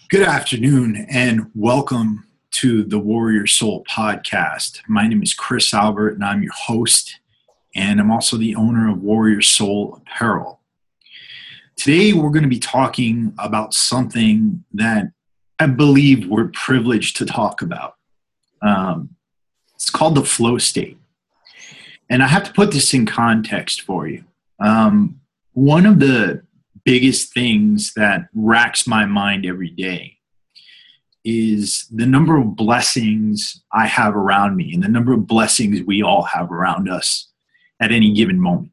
Good afternoon and welcome to the Warrior Soul podcast. My name is Chris Albert and I'm your host, and I'm also the owner of Warrior Soul Apparel. Today we're going to be talking about something that I believe we're privileged to talk about. It's called the flow state. And I have to put this in context for you. One of the biggest things that racks my mind every day is the number of blessings I have around me and the number of blessings we all have around us at any given moment.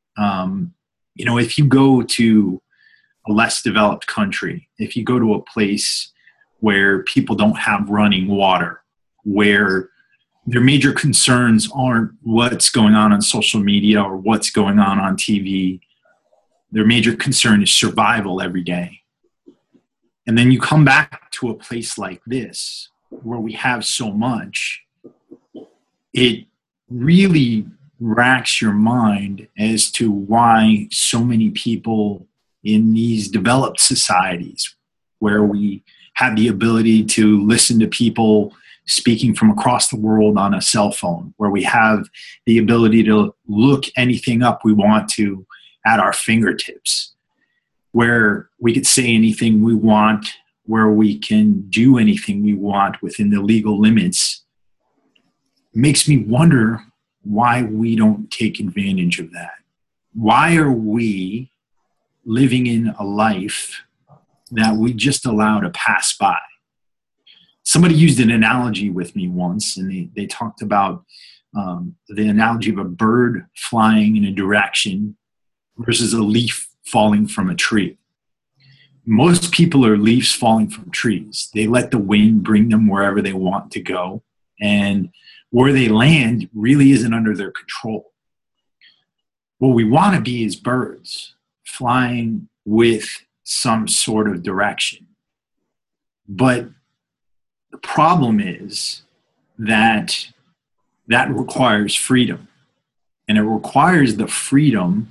If you go to a less developed country, if you go to a place where people don't have running water, where their major concerns aren't what's going on social media or what's going on TV, their major concern is survival every day. And then you come back to a place like this where we have so much, it really racks your mind as to why so many people in these developed societies where we have the ability to listen to people speaking from across the world on a cell phone, where we have the ability to look anything up we want to at our fingertips, where we could say anything we want, where we can do anything we want within the legal limits, makes me wonder why we don't take advantage of that. Why are we living in a life that we just allow to pass by? Somebody used an analogy with me once, and they talked about the analogy of a bird flying in a direction versus a leaf falling from a tree. Most people are leaves falling from trees. They let the wind bring them wherever they want to go, and where they land really isn't under their control. What we want to be is birds flying with some sort of direction. But the problem is that requires freedom, and it requires the freedom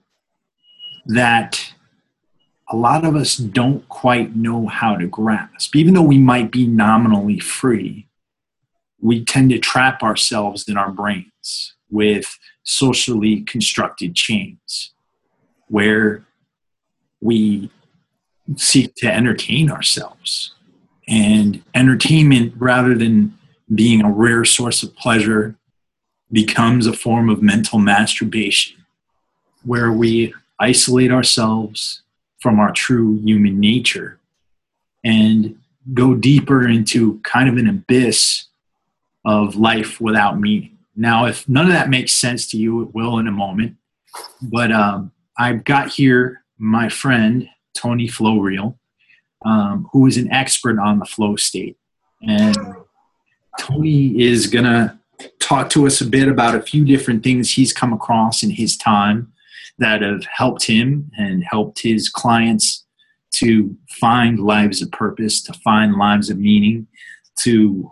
that a lot of us don't quite know how to grasp. Even though we might be nominally free, we tend to trap ourselves in our brains with socially constructed chains where we seek to entertain ourselves. And entertainment, rather than being a rare source of pleasure, becomes a form of mental masturbation where we isolate ourselves from our true human nature and go deeper into kind of an abyss of life without meaning. Now, if none of that makes sense to you, it will in a moment. But I've got here my friend, Tony Flowreel, who is an expert on the flow state. And Tony is going to talk to us a bit about a few different things he's come across in his time that have helped him and helped his clients to find lives of purpose, to find lives of meaning, to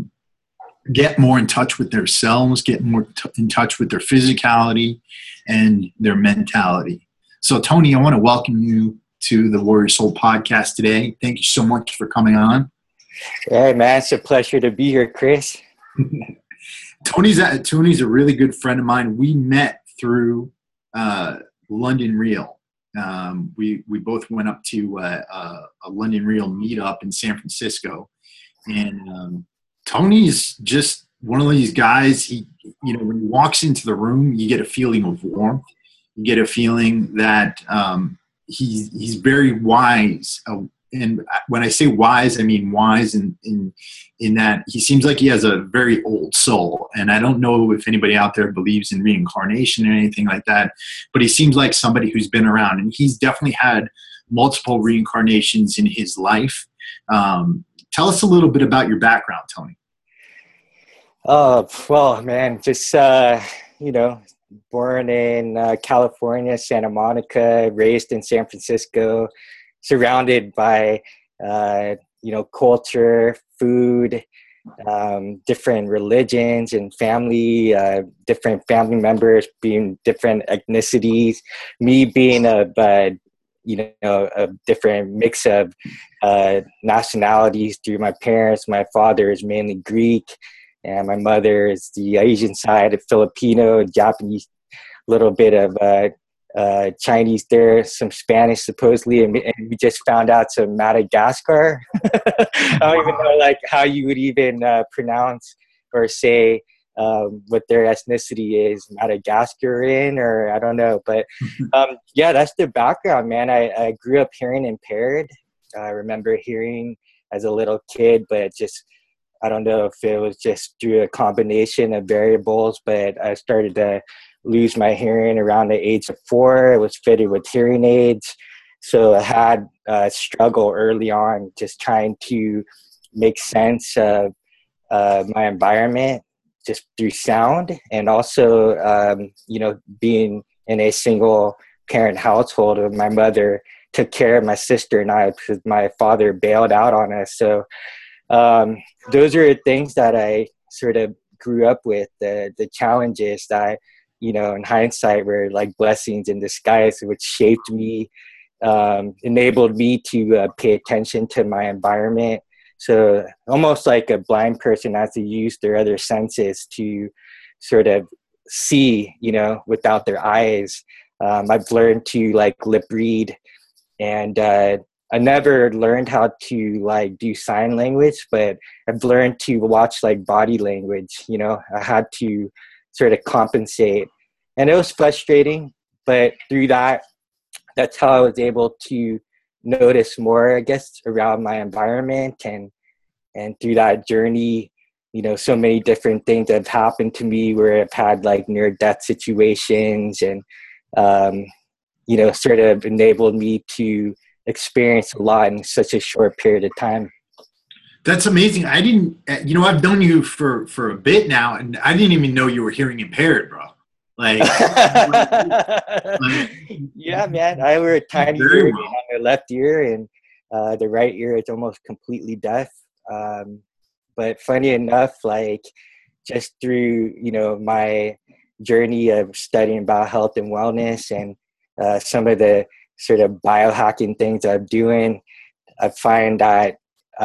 get more in touch with themselves, get more in touch with their physicality and their mentality. So, Tony, I want to welcome you to the Warrior Soul podcast today. Thank you so much for coming on. Hey, man, it's a pleasure to be here, Chris. Tony's a really good friend of mine. We met through London Real. We both went up to a London Real meetup in San Francisco, and Tony's just one of these guys. When he walks into the room, you get a feeling of warmth. You get a feeling that he's very wise. And when I say wise, I mean wise in that he seems like he has a very old soul. And I don't know if anybody out there believes in reincarnation or anything like that, but he seems like somebody who's been around. And he's definitely had multiple reincarnations in his life. Tell us a little bit about your background, Tony. Well, man, just, born in California, Santa Monica, raised in San Francisco, surrounded by, culture, food, different religions and family, different family members being different ethnicities, me being a a different mix of nationalities through my parents. My father is mainly Greek, and my mother is the Asian side of Filipino, Japanese, little bit of Chinese there, some Spanish supposedly, and we just found out some Madagascar. I don't even know like how you would even pronounce or say what their ethnicity is, Madagascaran, or I don't know. But yeah, that's the background, man. I grew up hearing impaired. I remember hearing as a little kid, but I don't know if it was just through a combination of variables, but I started to lose my hearing around the age of 4. I was fitted with hearing aids. So I had a struggle early on just trying to make sense of my environment just through sound, and also, being in a single parent household. My mother took care of my sister and I because my father bailed out on us. So those are things that I sort of grew up with, the challenges that, in hindsight were like blessings in disguise, which shaped me, enabled me to pay attention to my environment. So almost like a blind person has to use their other senses to sort of see, without their eyes. I've learned to like lip read, and I never learned how to like do sign language, but I've learned to watch like body language. I had to sort of compensate, and it was frustrating, but through that's how I was able to notice more, I guess, around my environment. And through that journey, so many different things have happened to me where I've had like near death situations, and sort of enabled me to experience a lot in such a short period of time. That's amazing. I didn't, I've known you for a bit now, and I didn't even know you were hearing impaired, bro. Like, yeah, man, I wear a tiny earring on the left ear, and the right ear is almost completely deaf. But funny enough, like just through, my journey of studying about health and wellness, and some of the sort of biohacking things I'm doing, I find that,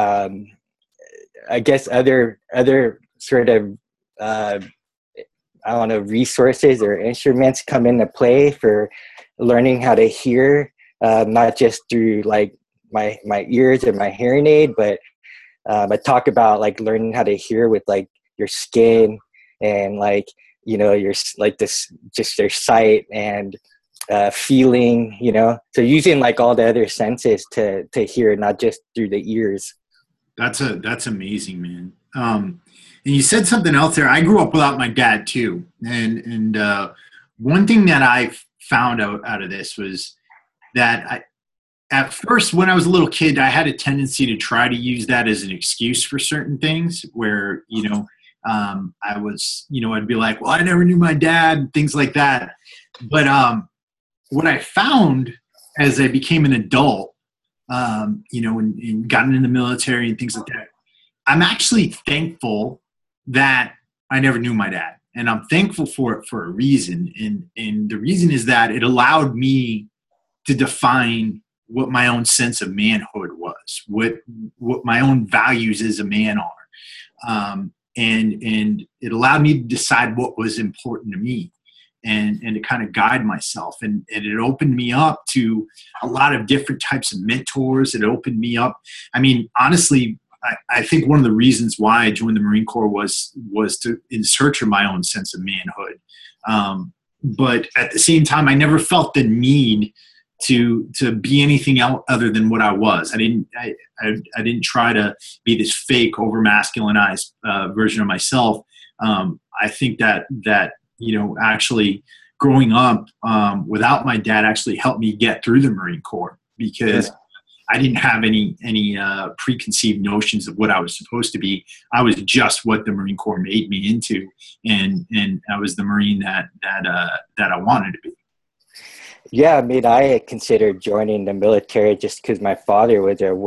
I guess other sort of, resources or instruments come into play for learning how to hear, not just through like my ears and my hearing aid, but I talk about like learning how to hear with like your skin, and like, your like this, just their sight and feeling, so using like all the other senses to hear, not just through the ears. That's amazing, man. And you said something else there. I grew up without my dad too, and one thing that I found out of this was that at first, when I was a little kid, I had a tendency to try to use that as an excuse for certain things. Where I was, I'd be like, "Well, I never knew my dad," and things like that. But what I found as I became an adult, and gotten in the military and things like that, I'm actually thankful that I never knew my dad, and I'm thankful for it for a reason. And the reason is that it allowed me to define what my own sense of manhood was, what my own values as a man are, and it allowed me to decide what was important to me, and to kind of guide myself. And it opened me up to a lot of different types of mentors. It opened me up. I mean, honestly, I think one of the reasons why I joined the Marine Corps was in search of my own sense of manhood. But at the same time, I never felt the need to be anything else other than what I was. I didn't try to be this fake, over masculinized version of myself. I think that actually growing up without my dad actually helped me get through the Marine Corps, because I didn't have any preconceived notions of what I was supposed to be. I was just what the Marine Corps made me into, and I was the Marine that I wanted to be. Yeah, I mean, I had considered joining the military just because my grandfather was a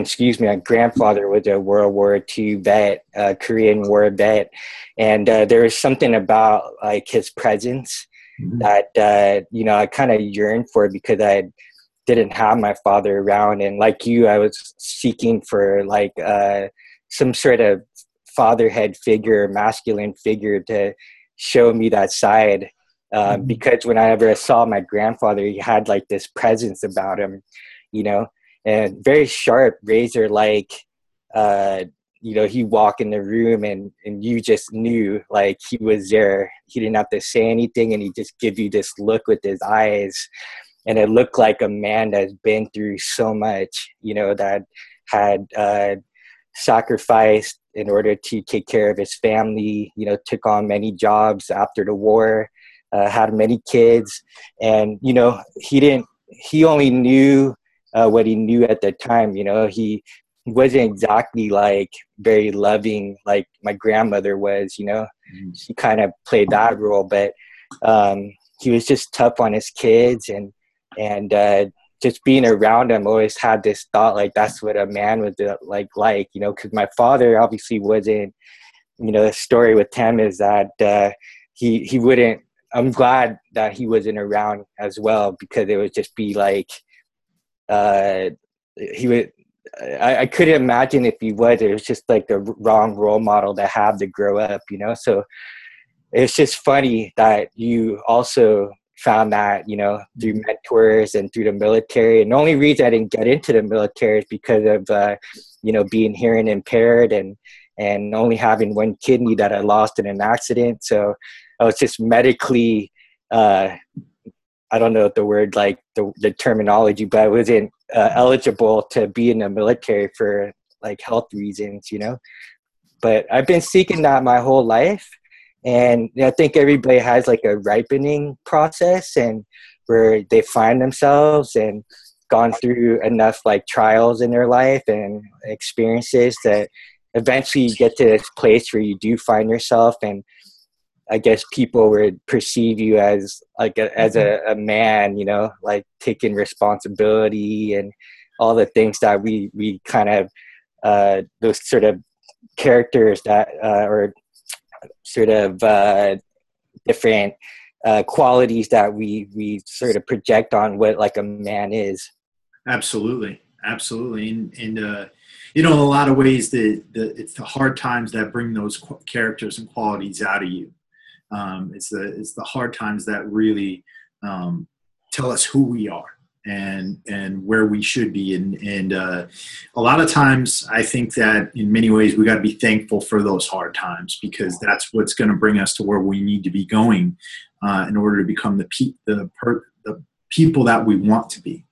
World War II vet, Korean War vet. And there was something about like his presence that, I kind of yearned for, because I had didn't have my father around. And like you, I was seeking for like some sort of fatherhead figure, masculine figure to show me that side. Because whenever I saw my grandfather, he had like this presence about him, you know, and very sharp, razor like, you know, he'd walk in the room and you just knew like he was there. He didn't have to say anything, and he'd just give you this look with his eyes. And it looked like a man that's been through so much, you know, that had sacrificed in order to take care of his family, you know, took on many jobs after the war, had many kids. And, you know, he only knew what he knew at the time. You know, he wasn't exactly like very loving like my grandmother was, you know. She kind of played that role, but he was just tough on his kids, and just being around him, always had this thought like that's what a man would like, you know, because my father obviously wasn't, you know, the story with him is that he wouldn't, I'm glad that he wasn't around as well, because it would just be like he would, I couldn't imagine if he was. It was just like the wrong role model to have to grow up, you know. So it's just funny that you also found that, you know, through mentors and through the military. And the only reason I didn't get into the military is because of you know, being hearing impaired and only having one kidney that I lost in an accident. So I was just medically I don't know the word, like the terminology, but I wasn't eligible to be in the military for like health reasons, you know. But I've been seeking that my whole life. And I think everybody has like a ripening process, and where they find themselves and gone through enough like trials in their life and experiences that eventually you get to this place where you do find yourself. And I guess people would perceive you as like as a man, you know, like taking responsibility and all the things that we kind of those sort of characters that or sort of different qualities that we sort of project on what like a man is. Absolutely. And you know, in a lot of ways, it's the hard times that bring those characters and qualities out of you. It's the hard times that really tell us who we are and where we should be. And a lot of times I think that in many ways we got to be thankful for those hard times, because that's what's going to bring us to where we need to be going in order to become the people that we want to be.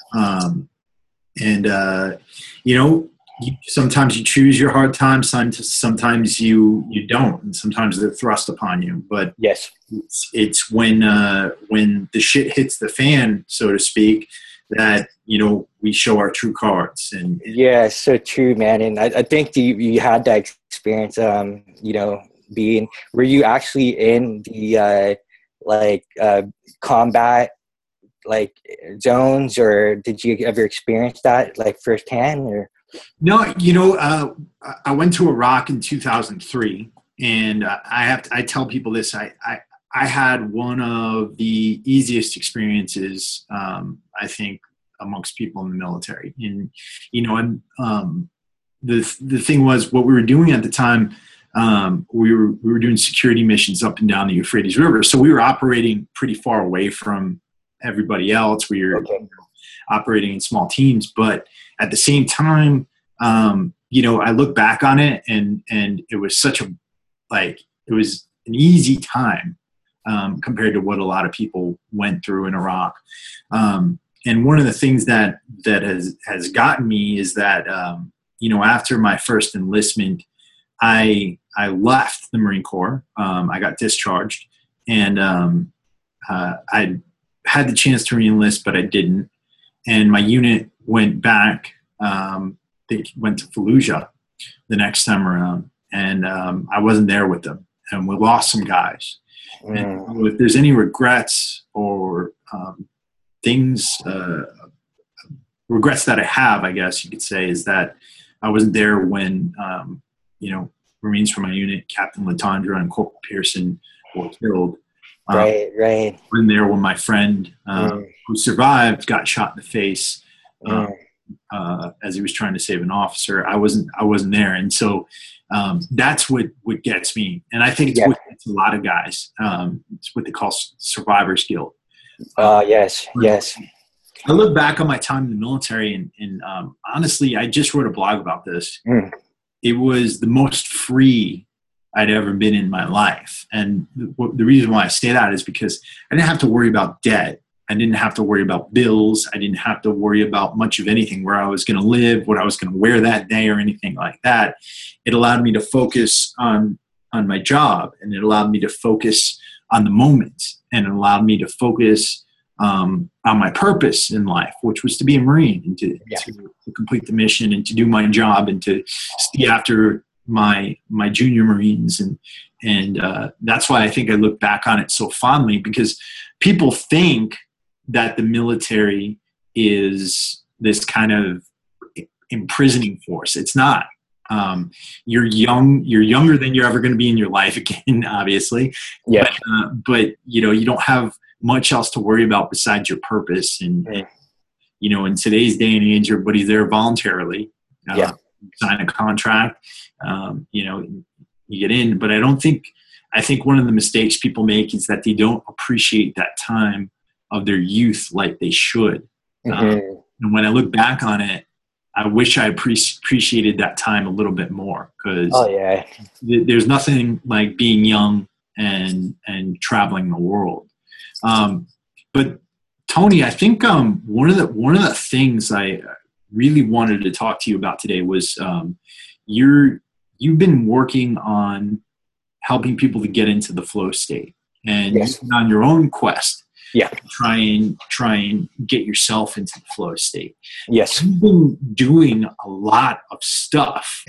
You know, sometimes you choose your hard times, sometimes you don't, and sometimes they're thrust upon you. But yes, it's when the shit hits the fan, so to speak, that, you know, we show our true cards. And yeah, so true, man. And I think you had that experience. You know, were you actually in the combat like zones, or did you ever experience that like firsthand? Or no, you know, I went to Iraq in 2003, and I tell people this. I had one of the easiest experiences, I think, amongst people in the military. And, you know, and the thing was, what we were doing at the time, we were doing security missions up and down the Euphrates River. So we were operating pretty far away from everybody else. We were operating in small teams, but at the same time, you know, I look back on it, and it was such it was an easy time compared to what a lot of people went through in Iraq. And one of the things that has gotten me is that, you know, after my first enlistment, I left the Marine Corps. I got discharged, and I had the chance to re-enlist, but I didn't. And my unit went back. They went to Fallujah the next time around, and I wasn't there with them, and we lost some guys. And if there's any regrets or things, regrets that I have, I guess you could say, is that I wasn't there when, you know, Marines from my unit, Captain Latondra and Corporal Pearson, were killed. Right. In there when my friend Mm, who survived got shot in the face uh, mm, as he was trying to save an officer. I wasn't there, and so that's what gets me. And I think it's yeah. what gets a lot of guys. It's what they call survivor's guilt. Uh, Yes. I look back on my time in the military, and honestly, I just wrote a blog about this. Mm, It was the most free I'd ever been in my life. And the reason why I say that is because I didn't have to worry about debt. I didn't have to worry about bills. I didn't have to worry about much of anything, where I was going to live, what I was going to wear that day, or anything like that. It allowed me to focus on my job, and it allowed me to focus on the moment, and it allowed me to focus on my purpose in life, which was to be a Marine and to complete the mission and to do my job and to see after my junior Marines. And that's why I think I look back on it so fondly, because people think that the military is this kind of imprisoning force. It's not. You're younger than you're ever going to be in your life again, obviously. yeah. But you don't have much else to worry about besides your purpose. And in today's day and age, everybody's there voluntarily. Yeah. Sign a contract, you get in. But I think one of the mistakes people make is that they don't appreciate that time of their youth like they should. And when I look back on it, I wish I appreciated that time a little bit more, because there's nothing like being young and traveling the world. But Tony, I think one of the things I really wanted to talk to you about today was you've been working on helping people to get into the flow state, and you've been on your own quest. Try and get yourself into the flow state. Yes. You've been doing a lot of stuff.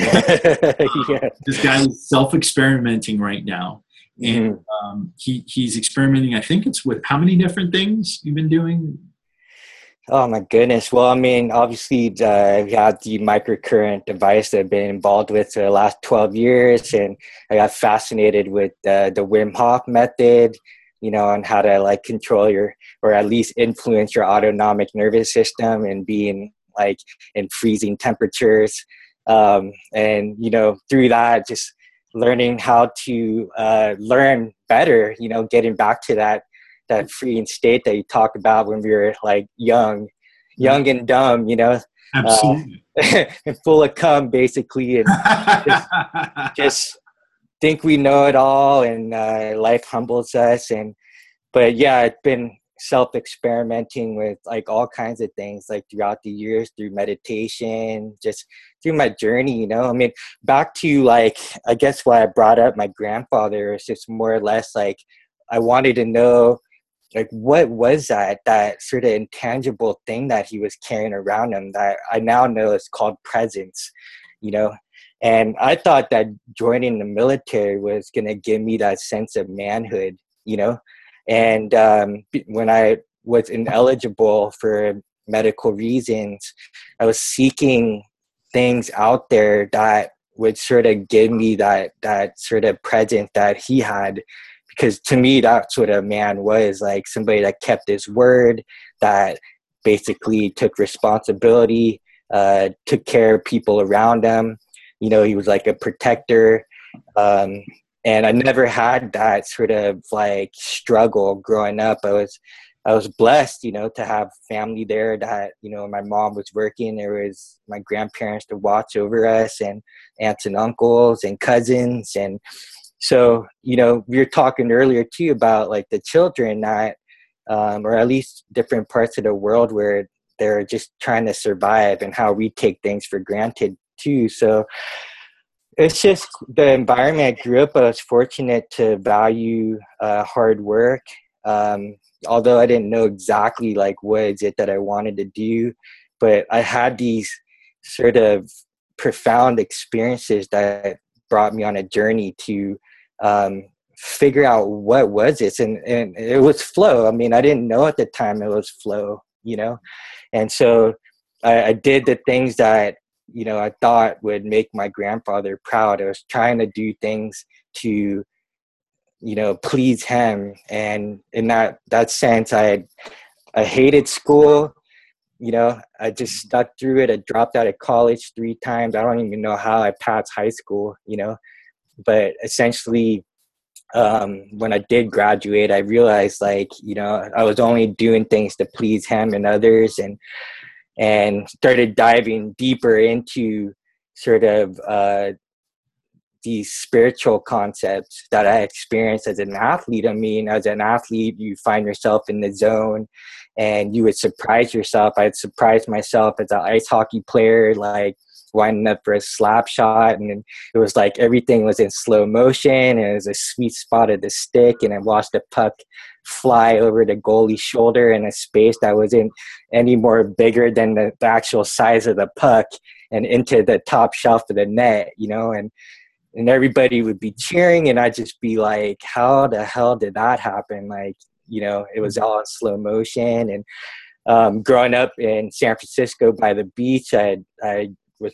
This guy is self-experimenting right now. And he's experimenting, I think it's with how many different things you've been doing? Oh my goodness. Well, I mean, obviously we had the microcurrent device that I've been involved with for the last 12 years. And I got fascinated with the Wim Hof method, on how to like control or at least influence your autonomic nervous system and being like in freezing temperatures. And, through that, just learning how to learn better, getting back to that freeing state that you talked about when we were like young and dumb, Absolutely. And full of cum basically. And just think we know it all, and life humbles us. But I've been self-experimenting with like all kinds of things, like throughout the years, through meditation, just through my journey. I mean, back to like, I guess why I brought up my grandfather is just more or less like I wanted to know, like, what was that sort of intangible thing that he was carrying around him that I now know is called presence, And I thought that joining the military was going to give me that sense of manhood, And when I was ineligible for medical reasons, I was seeking things out there that would sort of give me that sort of presence that he had. Because to me, that's what a man was, like somebody that kept his word, that basically took responsibility, took care of people around him. He was like a protector. And I never had that sort of like struggle growing up. I was blessed, to have family there that, my mom was working. There was my grandparents to watch over us, and aunts and uncles and cousins. And so, we were talking earlier too about like the children that, or at least different parts of the world where they're just trying to survive, and how we take things for granted too. So it's just the environment I grew up. I was fortunate to value hard work. Although I didn't know exactly like what is it that I wanted to do, but I had these sort of profound experiences that brought me on a journey to figure out what was this, and it was flow. I mean, I didn't know at the time it was flow, and so I did the things that I thought would make my grandfather proud. I was trying to do things to please him. And in that sense, I hated school. I just stuck through it. I dropped out of college 3 times. I don't even know how I passed high school, but essentially, when I did graduate, I realized I was only doing things to please him and others, and started diving deeper into sort of these spiritual concepts that I experienced as an athlete. I mean, as an athlete, you find yourself in the zone and you would surprise yourself. I'd surprise myself as an ice hockey player, like winding up for a slap shot. And it was like everything was in slow motion, and it was a sweet spot of the stick. And I watched the puck fly over the goalie's shoulder in a space that wasn't any more bigger than the actual size of the puck, and into the top shelf of the net, and everybody would be cheering, and I'd just be like, how the hell did that happen? It was all in slow motion. And growing up in San Francisco by the beach, I was,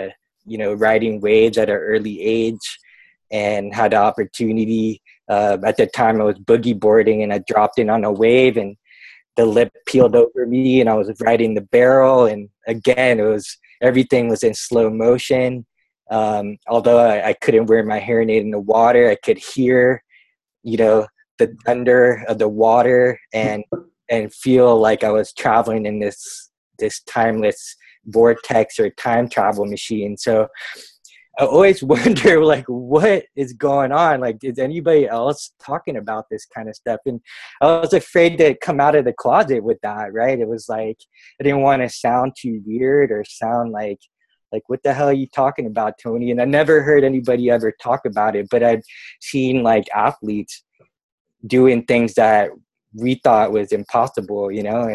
riding waves at an early age, and had the opportunity. At the time I was boogie boarding, and I dropped in on a wave, and the lip peeled over me, and I was riding the barrel. And again, everything was in slow motion. Although I couldn't wear my hearing aid in the water, I could hear, the thunder of the water, and feel like I was traveling in this timeless vortex or time travel machine. So I always wonder, what is going on? Is anybody else talking about this kind of stuff? And I was afraid to come out of the closet with that, right? It was I didn't want to sound too weird or sound like, what the hell are you talking about, Tony? And I never heard anybody ever talk about it, but I've seen athletes doing things that we thought was impossible,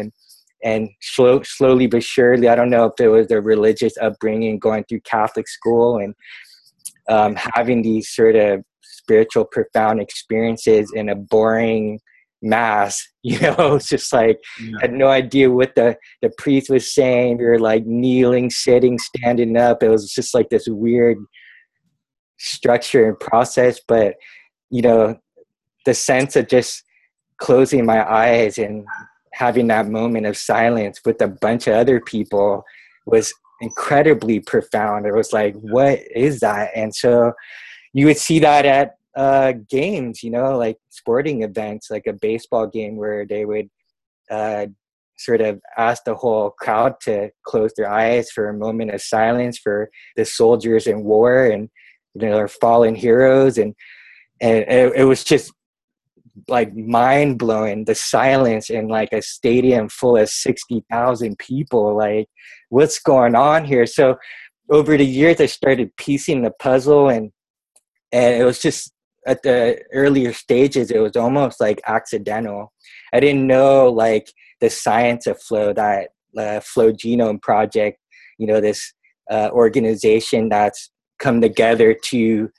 and slowly but surely, I don't know if it was a religious upbringing, going through Catholic school, and having these sort of spiritual, profound experiences in a boring mass, it's just I had no idea what the priest was saying. We were kneeling, sitting, standing up. It was just this weird structure and process. But the sense of just closing my eyes and having that moment of silence with a bunch of other people was incredibly profound. It was what is that? And so you would see that at games, sporting events, like a baseball game, where they would sort of ask the whole crowd to close their eyes for a moment of silence for the soldiers in war, and our fallen heroes, and it was just mind-blowing, the silence in a stadium full of 60,000 people. What's going on here? So over the years I started piecing the puzzle, and it was just, at the earlier stages, it was almost accidental. I didn't know the science of flow, that Flow Genome Project, this organization that's come together to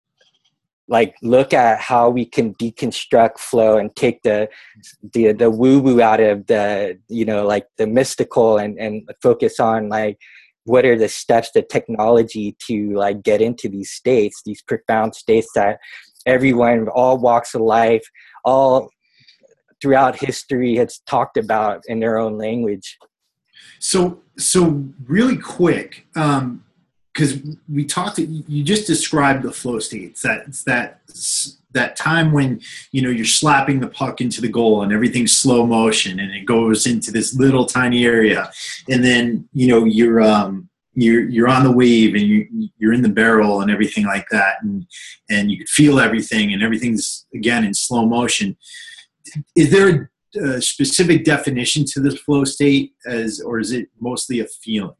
look at how we can deconstruct flow and take the woo-woo out of the, the mystical, and focus on what are the steps, the technology to get into these states, these profound states that everyone, all walks of life, all throughout history, has talked about in their own language. So really quick, because we talked, you just described the flow states. It's that time when you're slapping the puck into the goal and everything's slow motion and it goes into this little tiny area, and then you're on the wave and you're in the barrel and everything like that, and you can feel everything and everything's again in slow motion. Is there a specific definition to this flow state, or is it mostly a feeling?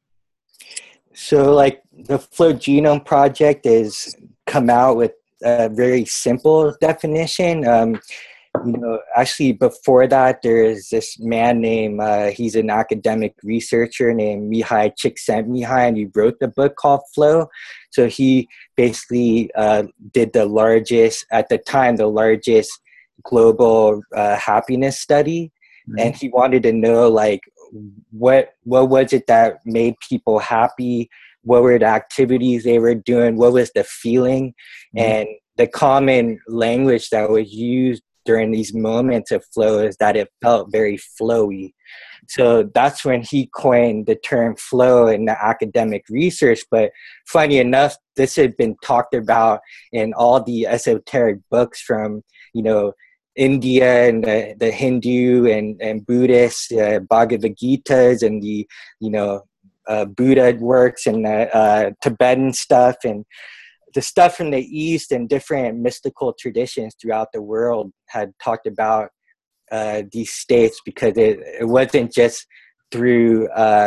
So the Flow Genome Project has come out with a very simple definition. Actually before that, there's this man named, he's an academic researcher named Mihai Csikszentmihalyi, and he wrote the book called Flow. So he basically did at the time, the largest global happiness study. Mm-hmm. And he wanted to know what was it that made people happy? What were the activities they were doing? What was the feeling? Mm-hmm. And the common language that was used during these moments of flow is that it felt very flowy. So that's when he coined the term flow in the academic research. But funny enough, this had been talked about in all the esoteric books from, India and the Hindu and Buddhist Bhagavad Gitas and the, Buddha works and the Tibetan stuff and the stuff from the East and different mystical traditions throughout the world had talked about these states, because it wasn't just through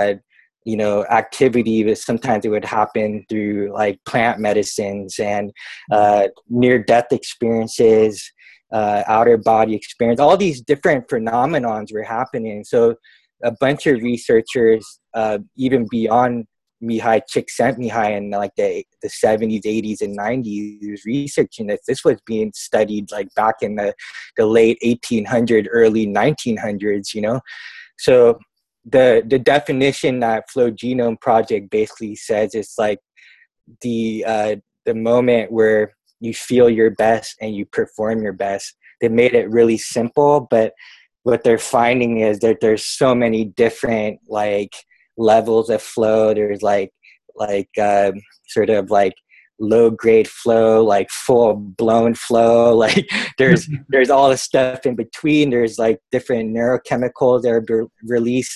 activity, but sometimes it would happen through like plant medicines and near-death experiences, outer body experience. All these different phenomenons were happening. So a bunch of researchers, even beyond Mihai Csikszentmihalyi in like the 70s, 80s, and 90s, researching this. This was being studied like back in the late 1800s, early 1900s, So the definition that Flow Genome Project basically says it's like the moment where you feel your best and you perform your best. They made it really simple, but what they're finding is that there's so many different like levels of flow. There's like sort of like low grade flow, like full blown flow, like there's all the stuff in between. There's like different neurochemicals that are released.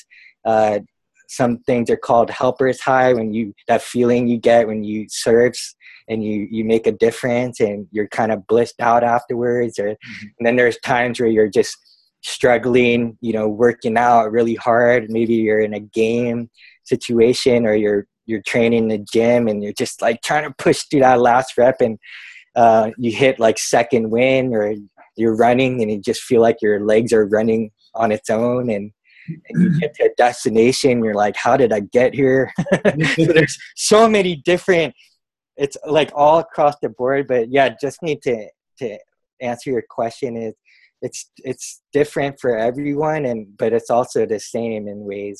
Some things are called helper's high, when that feeling you get when you surf and you make a difference and you're kind of blissed out afterwards. And then there's times where you're just struggling, working out really hard. Maybe you're in a game situation or you're training in the gym and you're just like trying to push through that last rep and you hit like second wind, or you're running and you just feel like your legs are running on its own, and you get to a destination, you're like, how did I get here? So there's so many different, it's like all across the board. But yeah, just need to answer your question is it's different for everyone, but it's also the same in ways,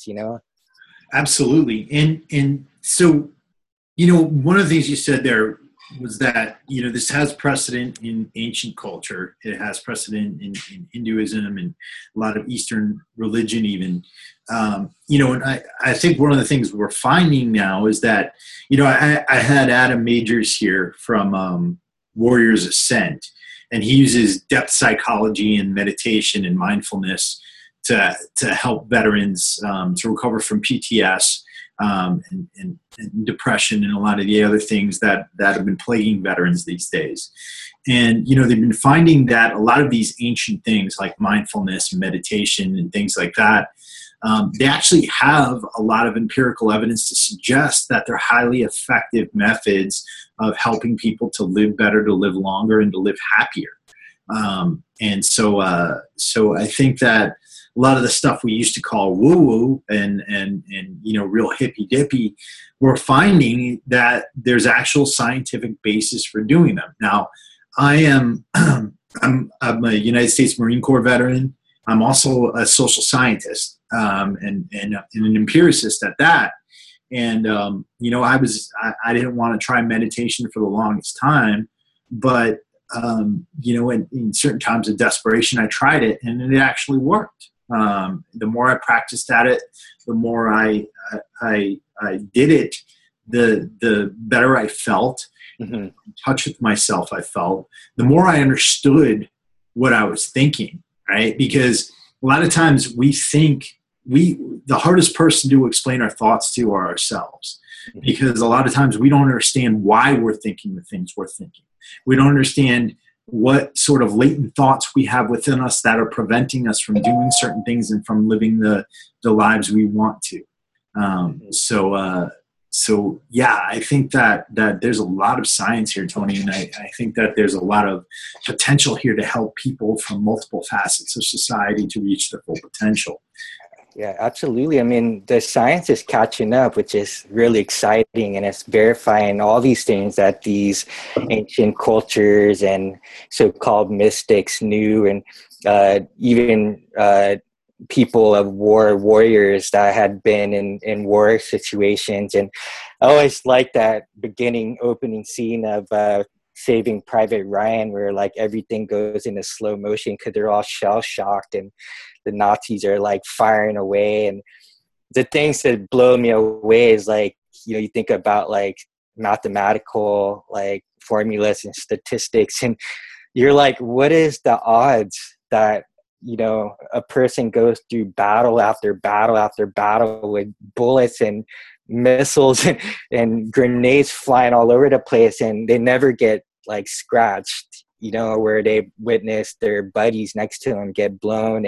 Absolutely. And so, one of the things you said there was that, this has precedent in ancient culture. It has precedent in Hinduism and a lot of Eastern religion even. And I think one of the things we're finding now is that, I had Adam Majors here from Warriors Ascent, and he uses depth psychology and meditation and mindfulness to help veterans to recover from PTS and depression and a lot of the other things that have been plaguing veterans these days. And, they've been finding that a lot of these ancient things like mindfulness and meditation and things like that, they actually have a lot of empirical evidence to suggest that they're highly effective methods of helping people to live better, to live longer, and to live happier. And so I think that a lot of the stuff we used to call woo-woo and real hippy-dippy, we're finding that there's actual scientific basis for doing them. Now, I'm a United States Marine Corps veteran. I'm also a social scientist and an empiricist at that. And I didn't want to try meditation for the longest time, but in certain times of desperation, I tried it, and it actually worked. The more I practiced at it, the more I did it, the better I felt. In touch with myself I felt. The more I understood what I was thinking, right? Because a lot of times we think the hardest person to explain our thoughts to are ourselves. Because a lot of times we don't understand why we're thinking the things we're thinking. We don't understand what sort of latent thoughts we have within us that are preventing us from doing certain things and from living the lives we want to. So yeah, I think that there's a lot of science here, Tony, and I think that there's a lot of potential here to help people from multiple facets of society to reach their full potential. Yeah, absolutely. I mean, the science is catching up, which is really exciting, and it's verifying all these things that these ancient cultures and so-called mystics knew, and even people of warriors that had been in war situations. And I always like that opening scene of Saving Private Ryan, where like everything goes into slow motion because they're all shell shocked and the Nazis are like firing away. And the things that blow me away is like, you know, you think about like mathematical like formulas and statistics, and you're like, what is the odds that, you know, a person goes through battle after battle after battle with bullets and missiles and grenades flying all over the place, and they never get like scratched, you know, where they witness their buddies next to them get blown.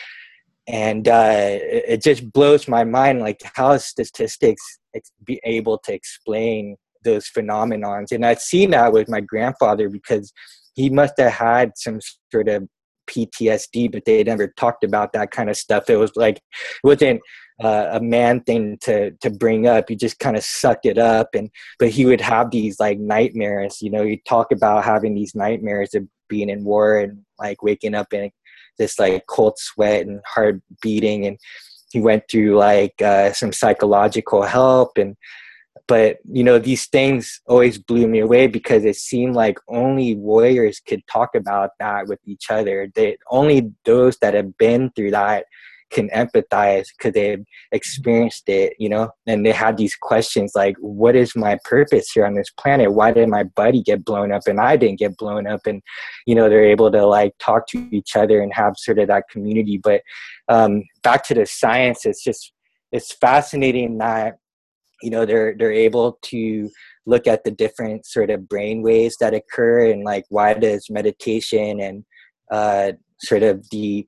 And it just blows my mind, like how statistics be able to explain those phenomenons. And I've seen that with my grandfather, because he must have had some sort of PTSD, but they never talked about that kind of stuff. It was like, it wasn't a man thing to bring up. He just kind of sucked it up. But he would have these like nightmares, you know, he'd talk about having these nightmares of being in war and like waking up in this like cold sweat and heart beating. And he went through like some psychological help. But, you know, these things always blew me away, because it seemed like only warriors could talk about that with each other. Only those that have been through that can empathize, because they've experienced it, you know. And they had these questions like, what is my purpose here on this planet? Why did my buddy get blown up and I didn't get blown up? And, you know, they're able to like talk to each other and have sort of that community. But back to the science, it's fascinating that, you know, they're able to look at the different sort of brain waves that occur, and like why does meditation and sort of the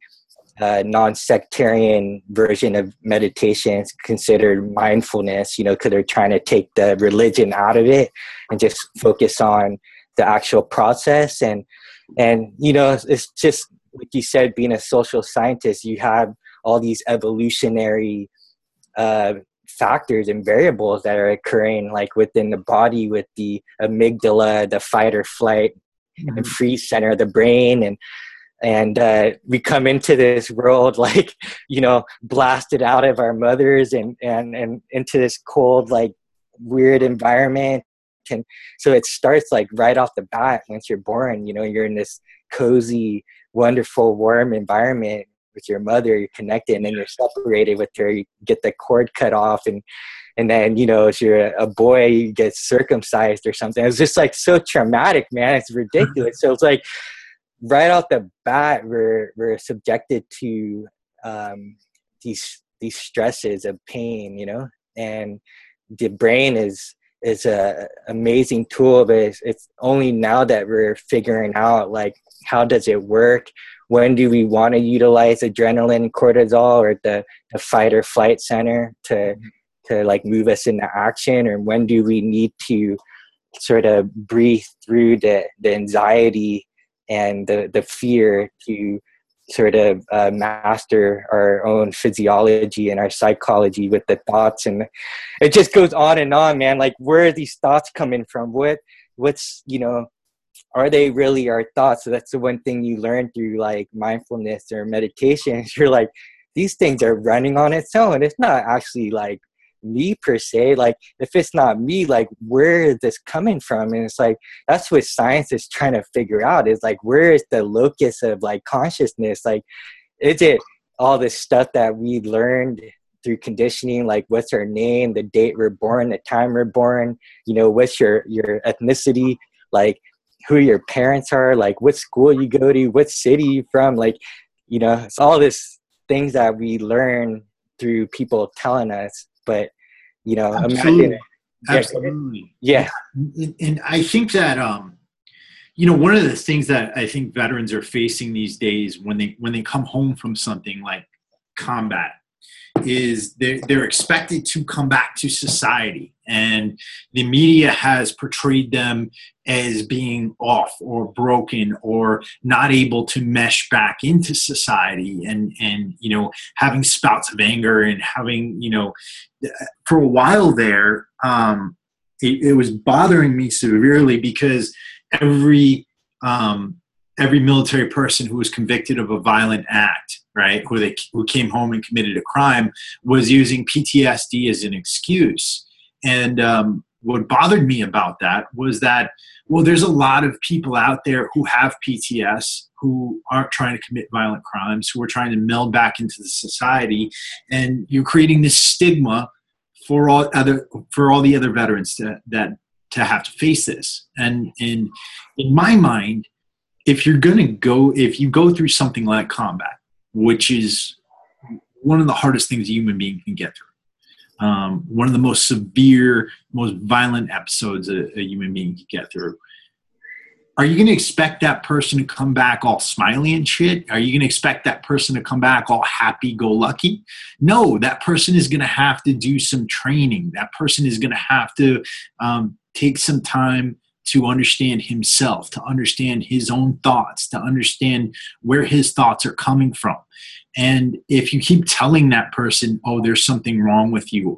non-sectarian version of meditation is considered mindfulness, you know, because they're trying to take the religion out of it and just focus on the actual process. And you know, it's just like you said, being a social scientist, you have all these evolutionary factors and variables that are occurring like within the body, with the amygdala, the fight or flight and freeze center of the brain. And we come into this world like, you know, blasted out of our mothers and into this cold, like weird environment. And so it starts like right off the bat. Once you're born, you know, you're in this cozy, wonderful, warm environment with your mother, you're connected, and then you're separated with her, you get the cord cut off, and then, you know, if you're a boy, you get circumcised or something. It's just like so traumatic, man. It's ridiculous. So it's like right off the bat, we're subjected to these stresses of pain, you know. And the brain is a amazing tool, but it's only now that we're figuring out like, how does it work? When do we want to utilize adrenaline, cortisol, or the fight or flight center to like move us into action? Or when do we need to sort of breathe through the anxiety and the fear to sort of master our own physiology and our psychology with the thoughts? And it just goes on and on, man. Like, where are these thoughts coming from? What's, you know, are they really our thoughts? So that's the one thing you learn through like mindfulness or meditation. You're like, these things are running on its own. It's not actually like me per se. Like, if it's not me, like, where is this coming from? And it's like, that's what science is trying to figure out, is like, where is the locus of like consciousness? Like, is it all this stuff that we learned through conditioning? Like, what's our name, the date we're born, the time we're born, you know, what's your ethnicity, like who your parents are, like what school you go to, what city you from, like, you know, it's all this things that we learn through people telling us. But, you know, Absolutely. imagine. Yeah. And I think that, you know, one of the things that I think veterans are facing these days when they come home from something like combat is they're expected to come back to society, and the media has portrayed them as being off or broken or not able to mesh back into society, and you know, having spouts of anger and having, you know, for a while there, it was bothering me severely, because every military person who was convicted of a violent act, right, who came home and committed a crime, was using PTSD as an excuse. And what bothered me about that was that, well, there's a lot of people out there who have PTS, who aren't trying to commit violent crimes, who are trying to meld back into the society, and you're creating this stigma for all the other veterans to have to face this. And in my mind, if you go through something like combat, which is one of the hardest things a human being can get through, one of the most severe, most violent episodes a human being can get through, are you going to expect that person to come back all smiley and shit? Are you going to expect that person to come back all happy-go-lucky? No, that person is going to have to do some training. That person is going to have to take some time to understand himself, to understand his own thoughts, to understand where his thoughts are coming from. And if you keep telling that person, oh, there's something wrong with you,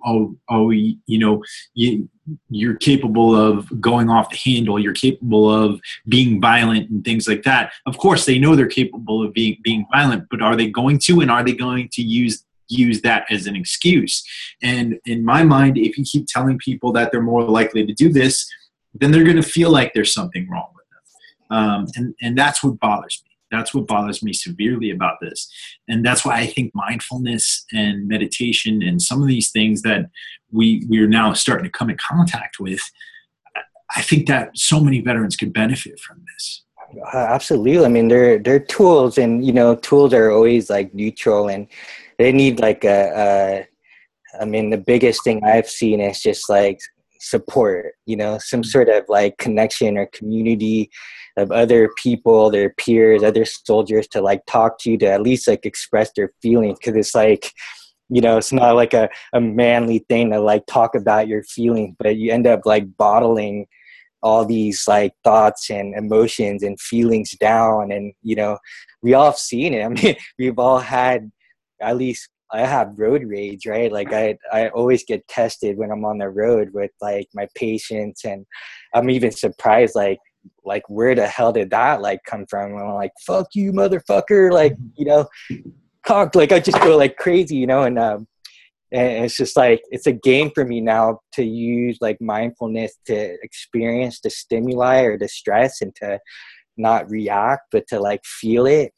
you're capable of going off the handle, you're capable of being violent and things like that. Of course, they know they're capable of being violent, but are they going to, and are they going to use that as an excuse? And in my mind, if you keep telling people that they're more likely to do this, then they're going to feel like there's something wrong with them. And that's what bothers me. That's what bothers me severely about this. And that's why I think mindfulness and meditation and some of these things that we're now starting to come in contact with, I think that so many veterans could benefit from this. Absolutely. I mean, they're tools, and, tools are always like neutral, and they need like the biggest thing I've seen is just like support, some sort of like connection or community of other people, their peers, other soldiers to like talk to, to at least like express their feelings. Cause it's like, it's not like a manly thing to like talk about your feelings, but you end up like bottling all these like thoughts and emotions and feelings down. And, we all have seen it. I mean, we've all had, at least I have road rage, right? Like I always get tested when I'm on the road with like my patience, and I'm even surprised, like where the hell did that like come from? And I'm like, fuck you, motherfucker. Like, cocked, like I just go like crazy, and it's just like, it's a game for me now to use like mindfulness to experience the stimuli or the stress, and to not react, but to like feel it,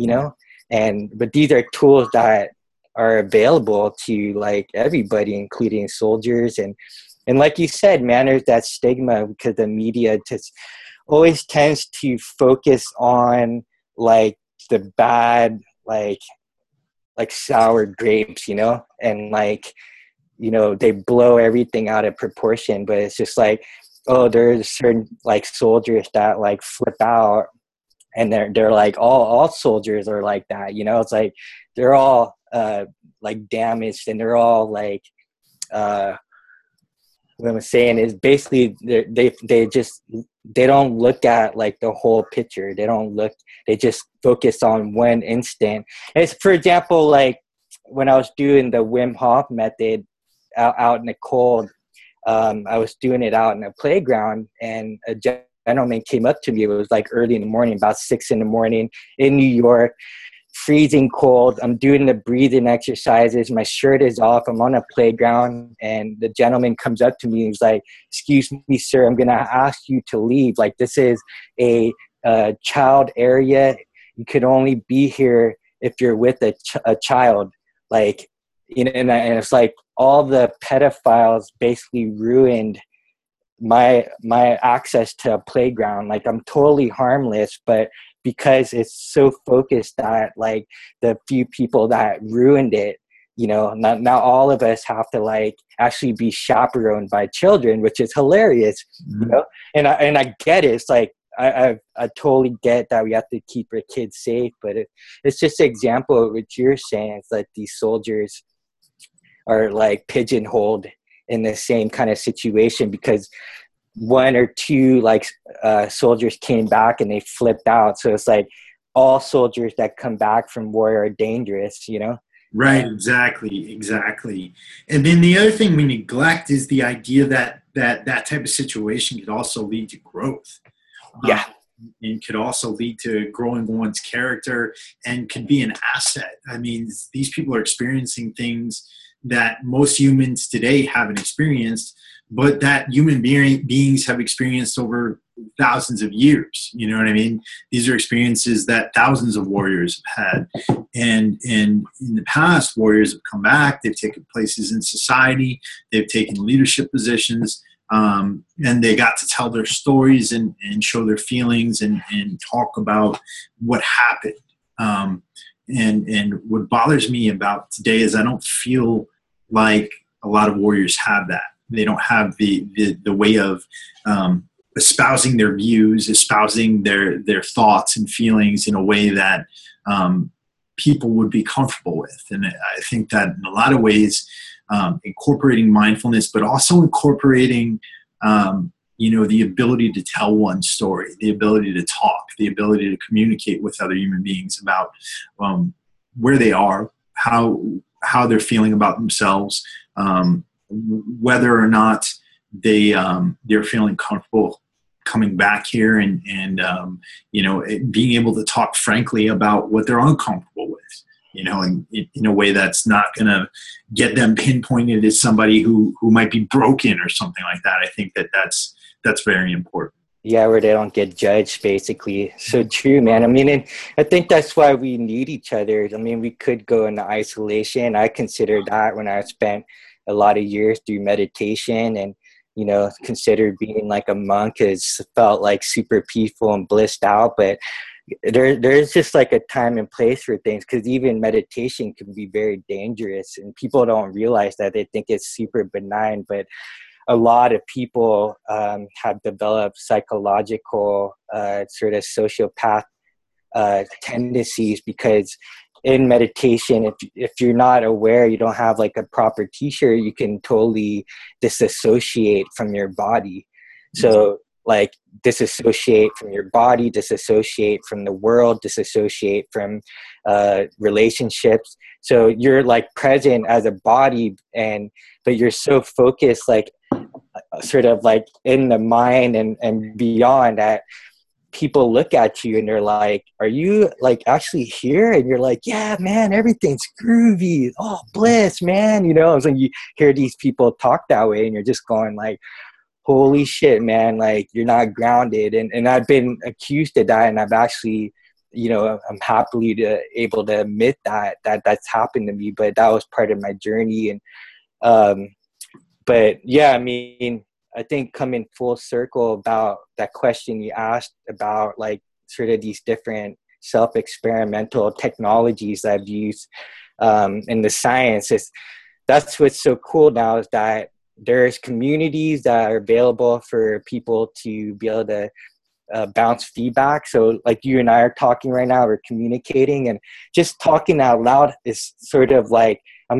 but these are tools that are available to like everybody, including soldiers. And like you said, man, there's that stigma because the media just always tends to focus on like the bad, like sour grapes, and like, they blow everything out of proportion. But it's just like, oh, there's certain like soldiers that like flip out, and they're like, all soldiers are like that, it's like they're all like damaged, and they're all like what I'm saying is basically they don't look at like the whole picture. They just focus on one instant. It's, for example, like when I was doing the Wim Hof method out in the cold, I was doing it out in a playground, and a gentleman came up to me. It was like early in the morning, about 6 a.m. in New York, freezing cold. I'm doing the breathing exercises. My shirt is off. I'm on a playground, and the gentleman comes up to me and he's like, "Excuse me, sir, I'm going to ask you to leave. Like, this is a child area. You could only be here if you're with a child." Like, and it's like all the pedophiles basically ruined my access to a playground. Like, I'm totally harmless, but because it's so focused that like the few people that ruined it, now all of us have to like actually be chaperoned by children, which is hilarious. Mm-hmm. And I get it. It's like I totally get that we have to keep our kids safe, but it's just an example of what you're saying. It's like these soldiers are like pigeonholed in the same kind of situation because one or two like soldiers came back and they flipped out. So it's like all soldiers that come back from war are dangerous, Right, exactly. And then the other thing we neglect is the idea that type of situation could also lead to growth. Yeah. And could also lead to growing one's character, and could be an asset. I mean, these people are experiencing things that most humans today haven't experienced, but that human beings have experienced over thousands of years. You know what I mean? These are experiences that thousands of warriors have had. And in the past, warriors have come back. They've taken places in society. They've taken leadership positions. And they got to tell their stories and show their feelings and talk about what happened. And what bothers me about today is I don't feel like a lot of warriors have that. They don't have the way of espousing their views, espousing their thoughts and feelings in a way that people would be comfortable with. And I think that in a lot of ways, incorporating mindfulness, but also incorporating, the ability to tell one story, the ability to talk, the ability to communicate with other human beings about where they are, how they're feeling about themselves, whether or not they're feeling comfortable coming back here and being able to talk frankly about what they're uncomfortable with, and in a way that's not going to get them pinpointed as somebody who might be broken or something like that. I think that's very important. Yeah, where they don't get judged, basically. So true, man. I mean, and I think that's why we need each other. I mean, we could go into isolation. I considered that when I spent a lot of years through meditation and, considered being like a monk, has felt like super peaceful and blissed out. But there's just like a time and place for things, because even meditation can be very dangerous, and people don't realize that. They think it's super benign, but a lot of people have developed psychological sort of sociopath tendencies, because in meditation, if you're not aware, you don't have like a proper t-shirt, you can totally disassociate from your body. So like disassociate from your body, disassociate from the world, disassociate from relationships. So you're like present as a body, but you're so focused, like sort of like in the mind and beyond, that people look at you and they're like, are you like actually here? And you're like, yeah, man, everything's groovy. Oh, bliss, man. So you hear these people talk that way and you're just going like, holy shit, man, like you're not grounded. And I've been accused of that, and I've actually, I'm happily able to admit that's happened to me, but that was part of my journey. And but yeah, I mean, I think coming full circle about that question you asked about like sort of these different self-experimental technologies I've used in the science, that's what's so cool now, is that there's communities that are available for people to be able to bounce feedback. So like you and I are talking right now, we're communicating, and just talking out loud is sort of like,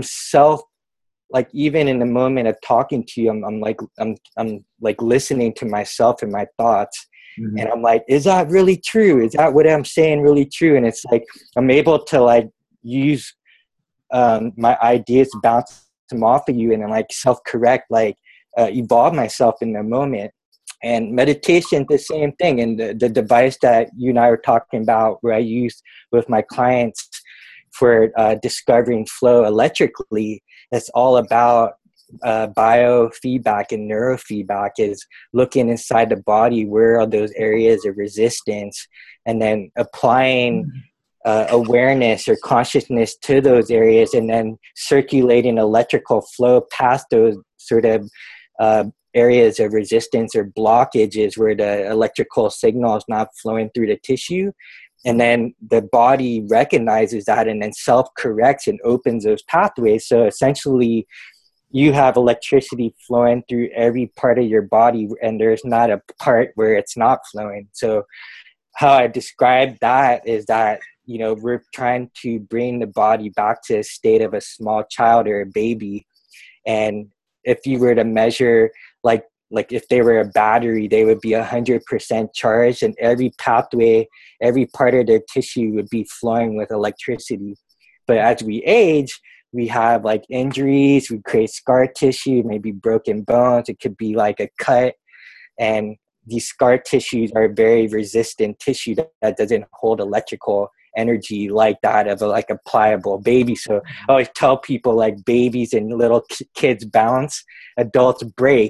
like even in the moment of talking to you, I'm like listening to myself and my thoughts. Mm-hmm. And I'm like, is that really true? Is that what I'm saying really true? And it's like, I'm able to like use my ideas to bounce them off of you and then like self-correct, like evolve myself in the moment. And meditation, the same thing. And the device that you and I were talking about, where I use with my clients for discovering flow electrically, it's all about biofeedback and neurofeedback, is looking inside the body, where are those areas of resistance, and then applying awareness or consciousness to those areas, and then circulating electrical flow past those sort of areas of resistance or blockages where the electrical signal is not flowing through the tissue. And then the body recognizes that and then self-corrects and opens those pathways. So essentially, you have electricity flowing through every part of your body, and there's not a part where it's not flowing. So how I describe that is that, we're trying to bring the body back to a state of a small child or a baby. And if you were to measure, like if they were a battery, they would be 100% charged, and every pathway, every part of their tissue would be flowing with electricity. But as we age, we have like injuries, we create scar tissue, maybe broken bones, it could be like a cut. And these scar tissues are very resistant tissue that doesn't hold electrical energy like that of a pliable baby. So I always tell people, like, babies and little kids bounce, adults break.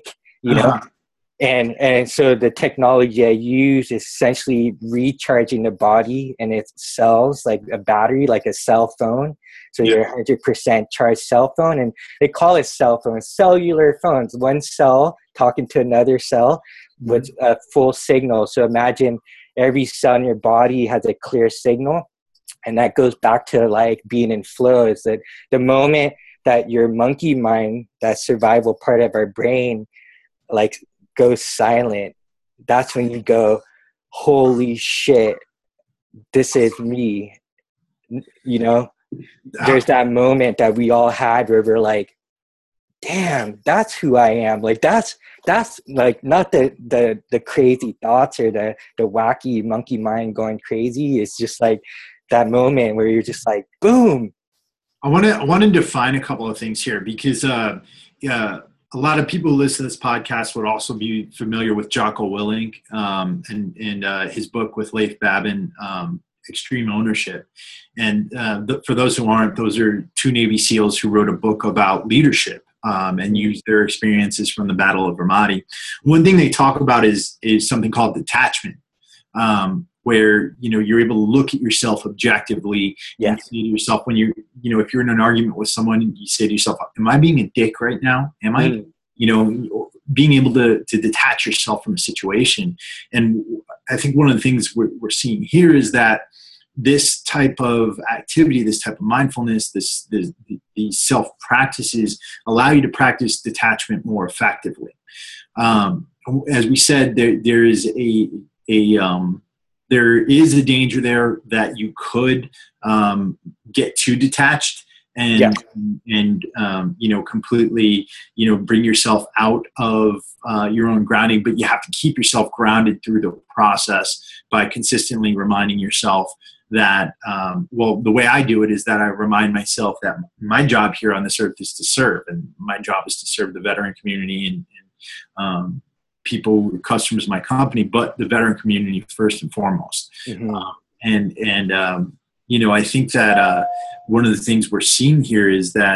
you know. And so the technology I use is essentially recharging the body and its cells like a battery, like a cell phone. So you're 100% charged cell phone, and they call it cell phones, cellular phones. One cell talking to another cell with a full signal. So imagine every cell in your body has a clear signal, and that goes back to like being in flow. Is that the moment that your monkey mind, that survival part of our brain, like goes silent, that's when you go, holy shit, this is me. You know, there's that moment that we all had where we're like, damn, that's who I am. Like that's like not the crazy thoughts or the wacky monkey mind going crazy. It's just like that moment where you're just like, boom. I want to define a couple of things here, because a lot of people who listen to this podcast would also be familiar with Jocko Willink and his book with Leif Babin, Extreme Ownership. And for those who aren't, those are two Navy SEALs who wrote a book about leadership and used their experiences from the Battle of Ramadi. One thing they talk about is something called detachment, where you're able to look at yourself objectively and say to yourself, when if you're in an argument with someone, you say to yourself, am I being a dick right now? Am I, being able to detach yourself from a situation. And I think one of the things we're seeing here is that this type of activity, this type of mindfulness, these self practices allow you to practice detachment more effectively. As we said, there is a danger there that you could get too detached and completely bring yourself out of your own grounding. But you have to keep yourself grounded through the process by consistently reminding yourself that the way I do it is that I remind myself that my job here on this earth is to serve, and my job is to serve the veteran community and people, customers of my company, but the veteran community first and foremost. I think that one of the things we're seeing here is that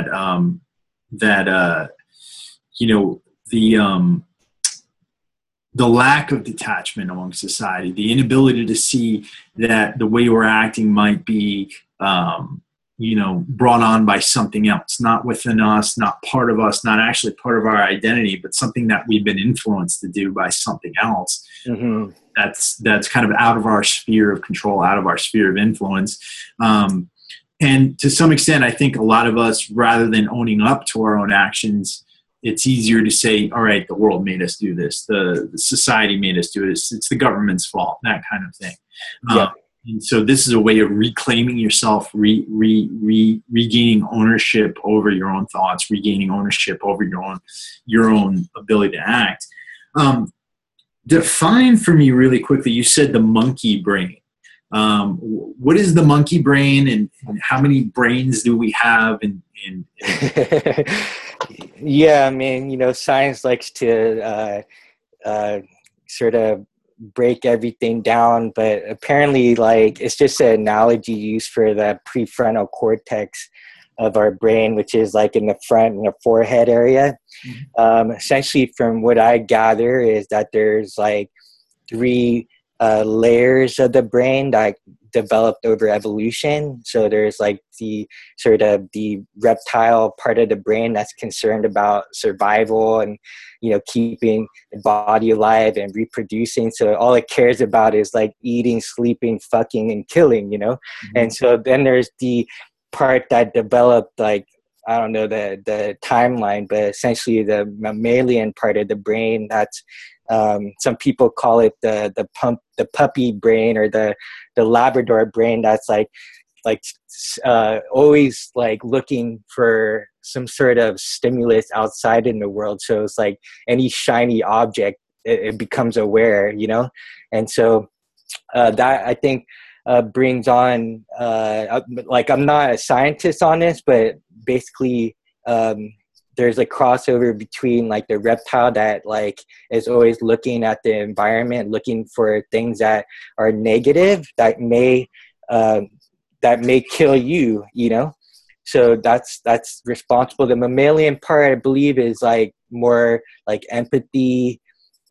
the lack of detachment among society, the inability to see that the way we're acting might be brought on by something else, not within us, not part of us, not actually part of our identity, but something that we've been influenced to do by something else. That's kind of out of our sphere of control, out of our sphere of influence. And to some extent, I think a lot of us, rather than owning up to our own actions, it's easier to say, all right, the world made us do this. The society made us do this. It's the government's fault, that kind of thing. And so this is a way of reclaiming yourself, regaining ownership over your own thoughts, regaining ownership over your own ability to act. Define for me really quickly, you said the monkey brain. What is the monkey brain, and how many brains do we have? Yeah, I mean, science likes to sort of break everything down, but apparently, like, it's just an analogy used for the prefrontal cortex of our brain, which is like in the front and the forehead area. Essentially, from what I gather, is that there's like 3 layers of the brain that developed over evolution. So there's like the sort of the reptile part of the brain that's concerned about survival and keeping the body alive and reproducing. So all it cares about is like eating, sleeping, fucking, and killing. And so then there's the part that developed, like, I don't know the timeline, but essentially the mammalian part of the brain. That's some people call it the puppy brain, or the Labrador brain. That's like always like looking for some sort of stimulus outside in the world. So it's like any shiny object, it becomes aware, And so that, I think, brings on like, I'm not a scientist on this, but basically there's a crossover between like the reptile that like is always looking at the environment, looking for things that are negative, that may kill you, So that's responsible. The mammalian part, I believe, is like more like empathy,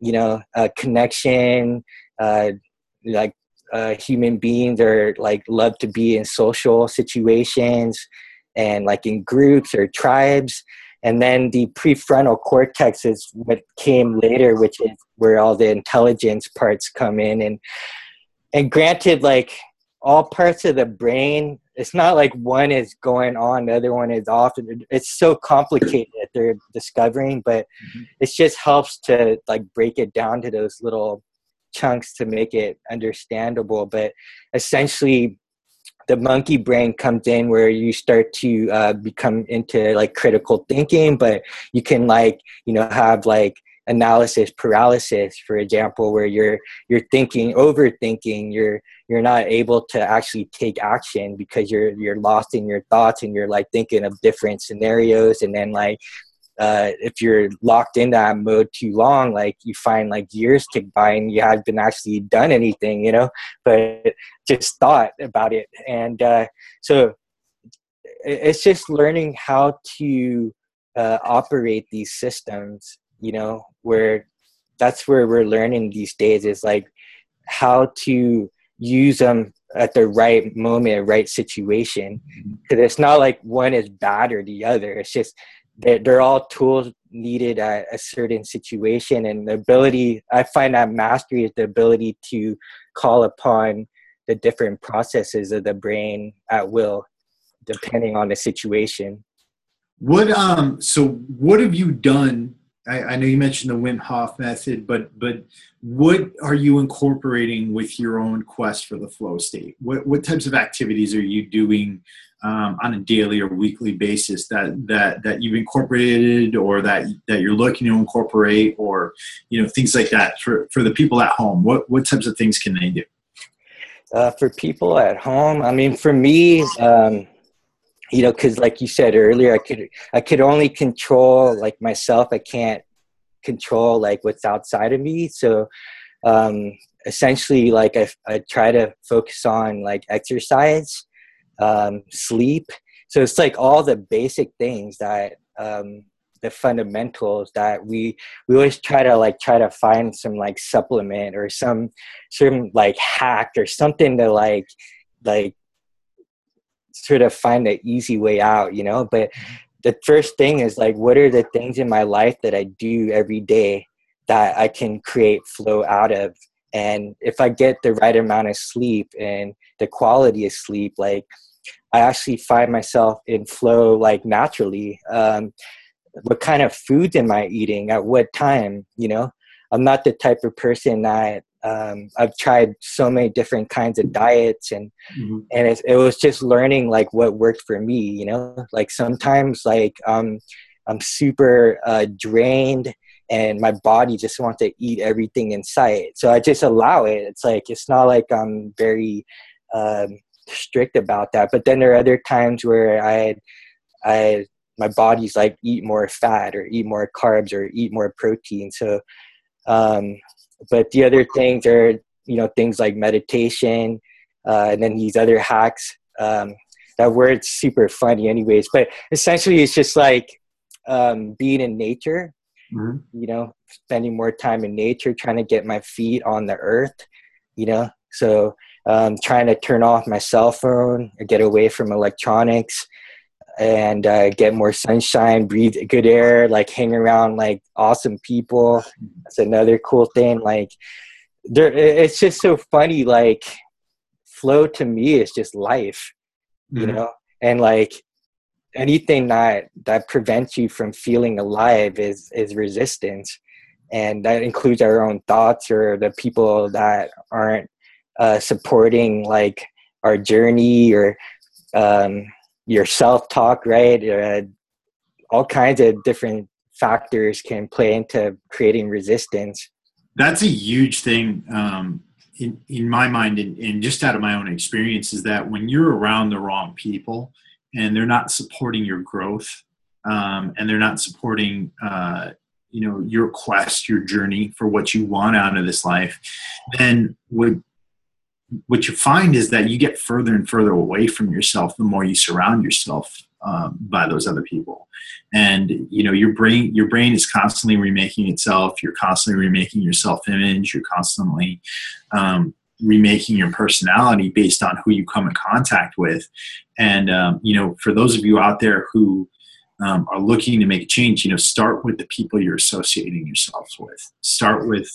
connection, like human beings are like love to be in social situations and like in groups or tribes. And then the prefrontal cortex is what came later, which is where all the intelligence parts come in. And granted, like all parts of the brain, it's not like one is going on, the other one is off. It's so complicated that they're discovering, but it just helps to like break it down to those little chunks to make it understandable. But essentially, the monkey brain comes in where you start to become into like critical thinking, but you can like, have like analysis paralysis, for example, where you're overthinking, you're not able to actually take action because you're lost in your thoughts and you're like thinking of different scenarios. And then like, if you're locked in that mode too long, like you find like years tick by and you haven't actually done anything, but just thought about it. And so it's just learning how to operate these systems, where that's where we're learning these days, is like how to use them at the right moment, right situation. Because it's not like one is bad or the other. It's just they're all tools needed at a certain situation. And the ability, I find that mastery is the ability to call upon the different processes of the brain at will, depending on the situation. So what have you done? I know you mentioned the Wim Hof method, but what are you incorporating with your own quest for the flow state? What types of activities are you doing on a daily or weekly basis that you've incorporated, or that you're looking to incorporate, or things like that for the people at home? What types of things can they do? For people at home, I mean, for me, because like you said earlier, I could only control like myself. I can't control like what's outside of me. So essentially, like I try to focus on like exercise, sleep. So it's like all the basic things that the fundamentals that we always try to find some like supplement or some like hack or something to like sort of find an easy way out, but the first thing is like, what are the things in my life that I do every day that I can create flow out of? And if I get the right amount of sleep and the quality of sleep, like I actually find myself in flow like naturally. What kind of foods am I eating at what time? I'm not the type of person that I've tried so many different kinds of diets, and it was just learning like what worked for me. Like sometimes like I'm super drained and my body just wants to eat everything in sight, so I just allow it. It's like it's not like I'm very strict about that. But then there are other times where I my body's like eat more fat or eat more carbs or eat more protein. So but the other things are, things like meditation, and then these other hacks. That word's super funny anyways, but essentially it's just like being in nature, spending more time in nature, trying to get my feet on the earth, so trying to turn off my cell phone or get away from electronics, and get more sunshine, breathe good air, like hang around like awesome people. That's another cool thing. Like it's just so funny. Like flow to me is just life, and like anything that prevents you from feeling alive is resistance. And that includes our own thoughts or the people that aren't supporting like our journey, or your self-talk, right? All kinds of different factors can play into creating resistance. That's a huge thing in my mind, and just out of my own experience, is that when you're around the wrong people and they're not supporting your growth, and they're not supporting your quest, your journey for what you want out of this life, then what you find is that you get further and further away from yourself the more you surround yourself by those other people. And your brain is constantly remaking itself. You're constantly remaking your self-image. You're constantly remaking your personality based on who you come in contact with. And for those of you out there who are looking to make a change, start with the people you're associating yourselves with. Start with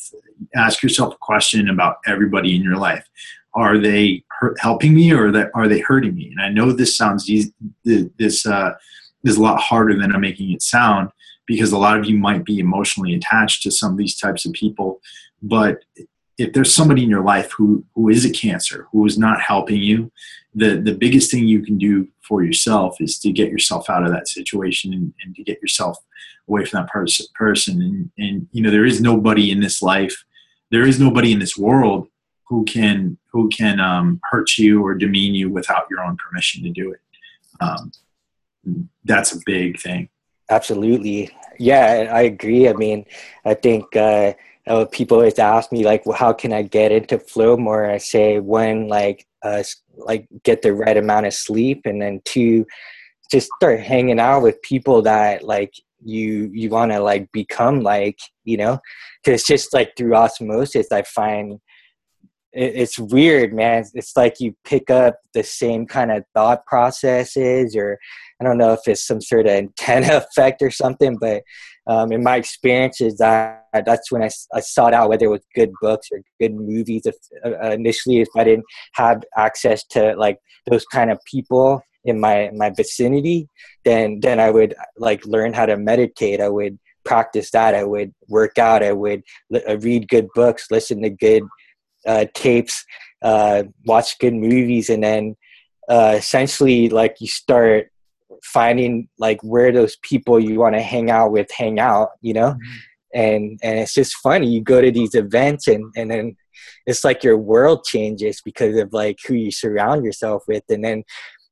ask yourself a question about everybody in your life. Are they helping me, or are they hurting me? And I know this sounds easy. This is a lot harder than I'm making it sound, because a lot of you might be emotionally attached to some of these types of people. But if there's somebody in your life who is a cancer, who is not helping you, the biggest thing you can do for yourself is to get yourself out of that situation and to get yourself away from that person. And there is nobody in this life, there is nobody in this world who can hurt you or demean you without your own permission to do it. That's a big thing. Absolutely. Yeah, I agree. I mean, I think people always ask me, like, well, how can I get into flow more? I say, one, like get the right amount of sleep, and then two, just start hanging out with people that like you want to like become like, because just like through osmosis, I find it's weird, man. It's like you pick up the same kind of thought processes, or I don't know if it's some sort of antenna effect or something, but in my experiences, that's when I sought out whether it was good books or good movies. Initially, if I didn't have access to like those kind of people in my vicinity, then I would like learn how to meditate. I would practice that. I would work out. I would read good books, listen to good tapes, watch good movies, and then essentially like you start finding like where those people you want to hang out, mm-hmm. and it's just funny. You go to these events and then it's like your world changes because of like who you surround yourself with. And then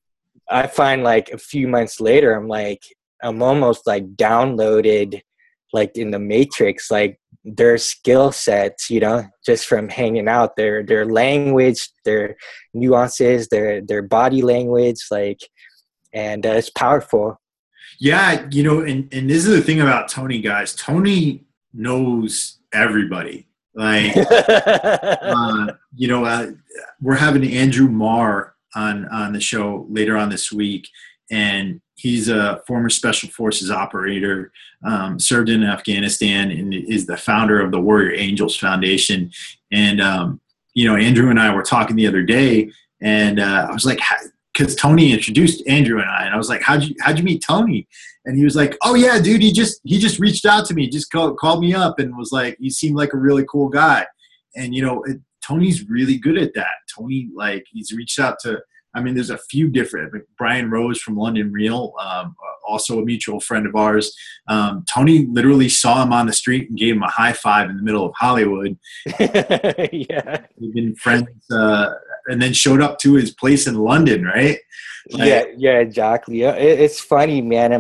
I find like a few months later, I'm almost like downloaded like in the Matrix, like their skill sets, just from hanging out, their language, their nuances, their body language, like, and it's powerful. Yeah. And this is the thing about Tony, guys. Tony knows everybody. Like, we're having Andrew Marr on the show later on this week, and he's a former Special Forces operator, served in Afghanistan, and is the founder of the Warrior Angels Foundation. And, Andrew and I were talking the other day, and I was like, because Tony introduced Andrew and I was like, how'd you meet Tony? And he was like, oh yeah, dude, he just reached out to me, just called me up and was like, you seem like a really cool guy. And, Tony's really good at that. Tony, like, he's reached out to, there's a few different, Brian Rose from London Real, also a mutual friend of ours. Tony literally saw him on the street and gave him a high five in the middle of Hollywood. Yeah. We've been friends, and then showed up to his place in London, right? Like, yeah, exactly. It's funny, man.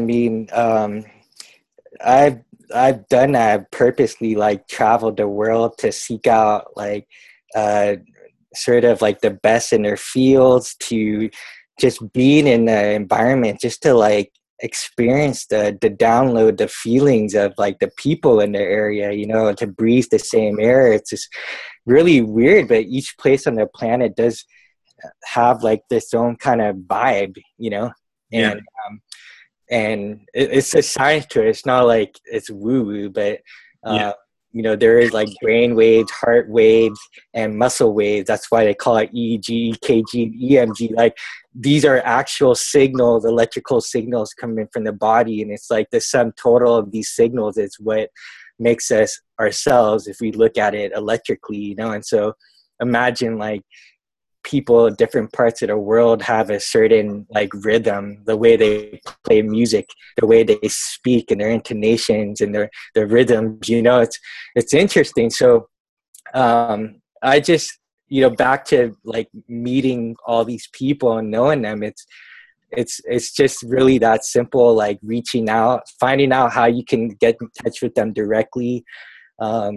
I've done that purposely, like traveled the world to seek out like sort of like the best in their fields, to just being in the environment, just to like experience the download the feelings of like the people in the area, to breathe the same air. It's just really weird, but each place on the planet does have like this own kind of vibe, Yeah. And it's a science to it. It's not like it's woo-woo, but yeah. There is like brain waves, heart waves, and muscle waves. That's why they call it EEG, EKG, EMG. Like these are actual signals, electrical signals coming from the body. And it's like the sum total of these signals is what makes us ourselves if we look at it electrically, And so imagine like people in different parts of the world have a certain like rhythm, the way they play music, the way they speak, and their intonations and their rhythms, it's interesting. So I just, back to like meeting all these people and knowing them, it's just really that simple, like reaching out, finding out how you can get in touch with them directly.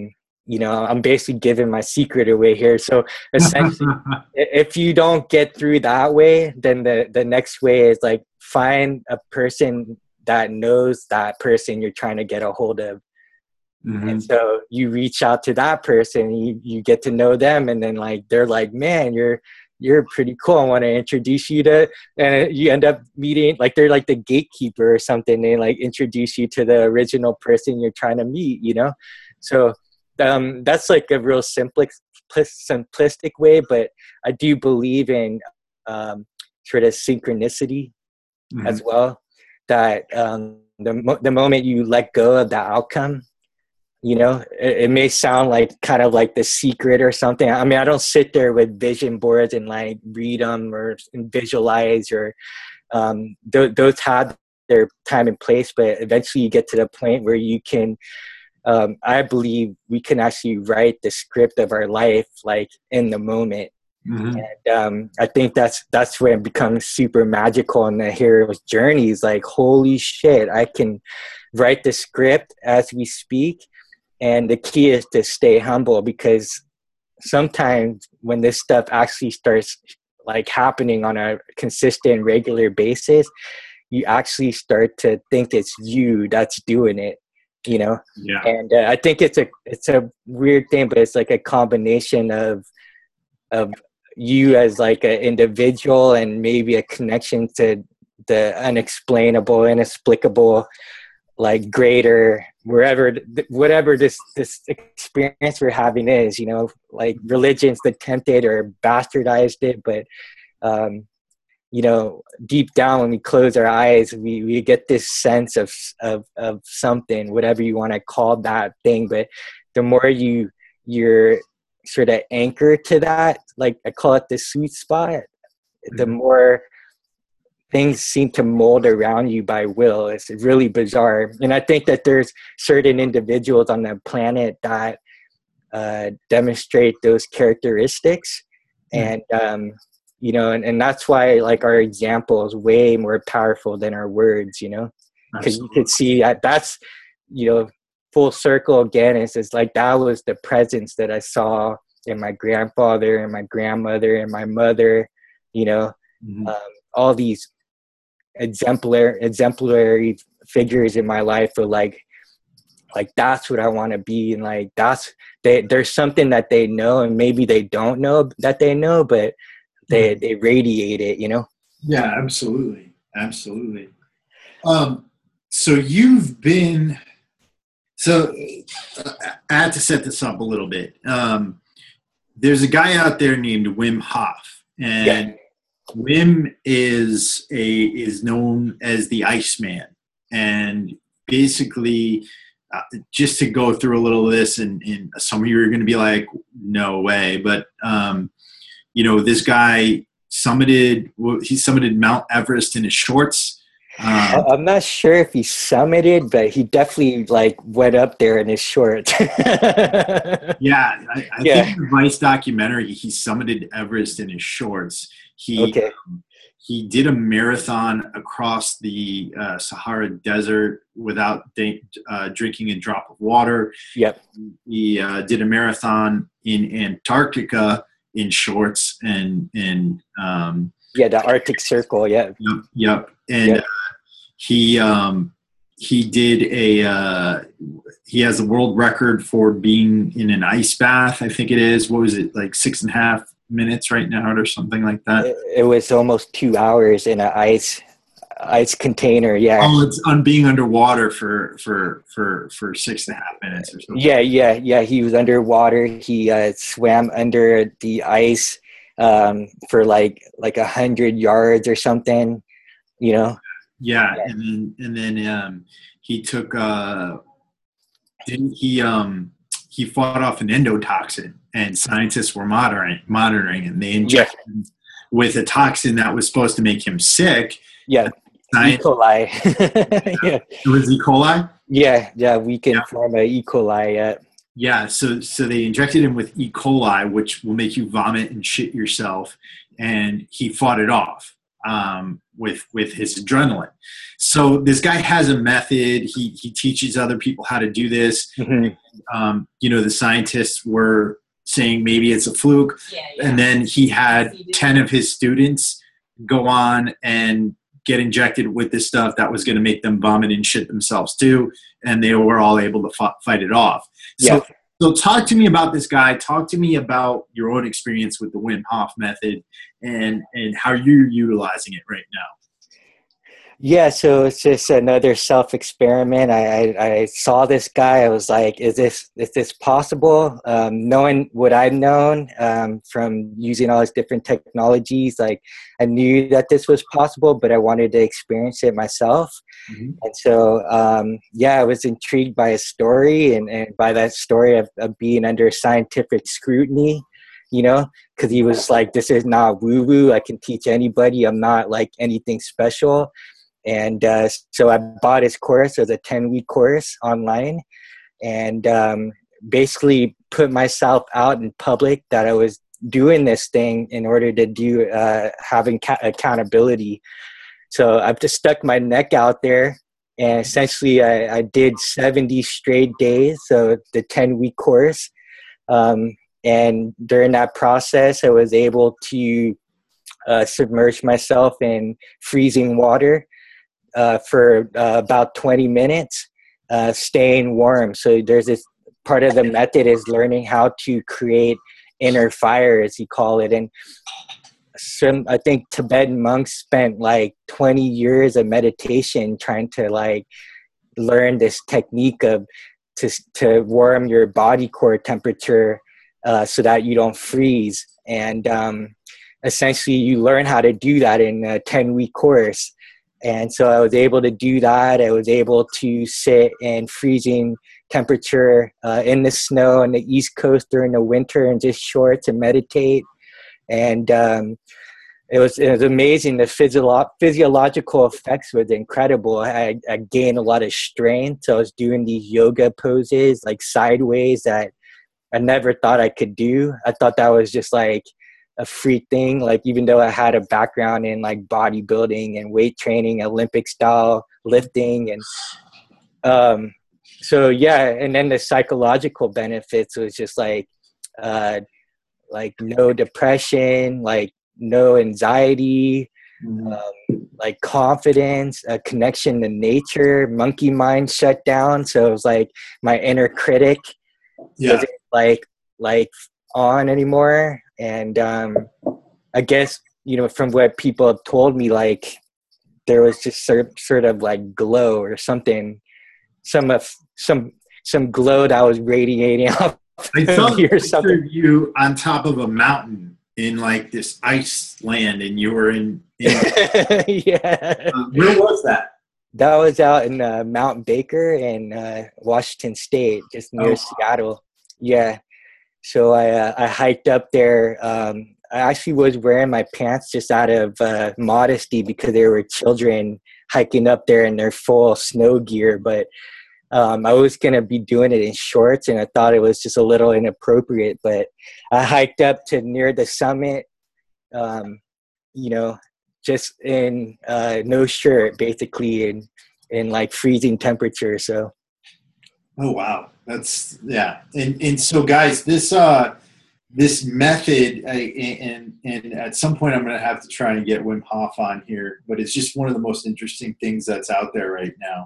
I'm basically giving my secret away here. So essentially, if you don't get through that way, then the next way is like find a person that knows that person you're trying to get a hold of. Mm-hmm. And so you reach out to that person, you get to know them, and then like they're like, man, you're pretty cool. I want to introduce you to, and you end up meeting, like they're like the gatekeeper or something. They like introduce you to the original person you're trying to meet, So that's like a real simplistic way, but I do believe in sort of synchronicity as well. That the moment you let go of the outcome, it may sound like kind of like The Secret or something. I mean, I don't sit there with vision boards and like read them or visualize or those have their time and place, but eventually you get to the point where you can, I believe we can actually write the script of our life like in the moment. Mm-hmm. And I think that's where it becomes super magical in the hero's journey. Is like, holy shit, I can write the script as we speak. And the key is to stay humble, because sometimes when this stuff actually starts like happening on a consistent, regular basis, you actually start to think it's you that's doing it, Yeah. And I think it's a weird thing, but it's like a combination of you as like an individual and maybe a connection to the unexplainable, inexplicable, like greater, whatever this experience we're having is, like religion's attempted or bastardized it, but deep down when we close our eyes, we get this sense of something, whatever you want to call that thing. But the more you're sort of anchored to that, like I call it the sweet spot, the more things seem to mold around you by will. It's really bizarre. And I think that there's certain individuals on the planet that demonstrate those characteristics. And, and that's why like our example is way more powerful than our words, because you could see that's, full circle again. It's like, that was the presence that I saw in my grandfather and my grandmother and my mother, all these exemplary figures in my life are like that's what I want to be. And like there's something that they know, and maybe they don't know that they know, but they radiate it, Yeah, absolutely. So you've been, I had to set this up a little bit. There's a guy out there named Wim Hof, and Wim is known as the Iceman. And basically, just to go through a little of this, and some of you are going to be like, no way. But, this guy summited Mount Everest in his shorts. I'm not sure if he summited, but he definitely like went up there in his shorts. Yeah, I think in the Vice documentary, he summited Everest in his shorts. He did a marathon across the Sahara Desert without drinking a drop of water. Yep. He did a marathon in Antarctica in shorts and the Arctic Circle. Yeah. Yep. And he did he has a world record for being in an ice bath. I think it is. What was it, like 6.5 minutes right now or something like that? It was almost 2 hours in an ice container. Yeah. Oh, it's on being underwater for 6.5 minutes or something. Yeah. He was underwater. He swam under the ice for like 100 yards or something, Yeah. And then he took he fought off an endotoxin, and scientists were monitoring him. They injected him with a toxin that was supposed to make him sick. Yeah. E. coli. It was E. coli? Yeah, we can form a E. coli. Yeah, so they injected him with E. coli, which will make you vomit and shit yourself, and he fought it off. with his adrenaline. So this guy has a method. He teaches other people how to do this. The scientists were saying maybe it's a fluke. And then he had 10 of his students go on and get injected with this stuff that was going to make them vomit and shit themselves too. And they were all able to fight it off. So talk to me about this guy. Talk to me about your own experience with the Wim Hof method and how you're utilizing it right now. Yeah, so it's just another self-experiment. I saw this guy. I was like, is this possible? Knowing what I've known from using all these different technologies, like I knew that this was possible, but I wanted to experience it myself. And so, I was intrigued by his story and by that story of being under scientific scrutiny, because he was like, this is not woo-woo. I can teach anybody. I'm not like anything special. And so I bought his course. It was a 10-week course online, and basically put myself out in public that I was doing this thing in order to do having accountability. So I've just stuck my neck out there, and essentially I did 70 straight days, so the 10-week course. And during that process, I was able to submerge myself in freezing water for about 20 minutes, staying warm. So there's this part of the method is learning how to create inner fire, as you call it. And I think Tibetan monks spent like 20 years of meditation trying to like learn this technique of to warm your body core temperature so that you don't freeze. And essentially you learn how to do that in a 10-week course. And so I was able to do that. I was able to sit in freezing temperature in the snow on the East Coast during the winter in just shorts and meditate. And it was amazing. The physiological effects was incredible. I gained a lot of strength. So I was doing these yoga poses like sideways that I never thought I could do. I thought that was just like a freak thing, like even though I had a background in like bodybuilding and weight training, Olympic style lifting, and and then the psychological benefits was just like no depression, like no anxiety, like confidence, a connection to nature, monkey mind shut down. So it was like my inner critic wasn't like on anymore. And I guess, from what people have told me, like there was just sort of like glow or something, some glow that was radiating off I saw me or something. You on top of a mountain in like this ice land, and you were in yeah. Where was that? That was out in Mount Baker in Washington State, just near Seattle. Yeah. So I hiked up there. I actually was wearing my pants just out of modesty because there were children hiking up there in their full snow gear. But I was going to be doing it in shorts, and I thought it was just a little inappropriate. But I hiked up to near the summit, just in no shirt, basically, in like freezing temperature. So. Oh, wow. That's and so guys, this method, and at some point I'm going to have to try and get Wim Hof on here, but it's just one of the most interesting things that's out there right now.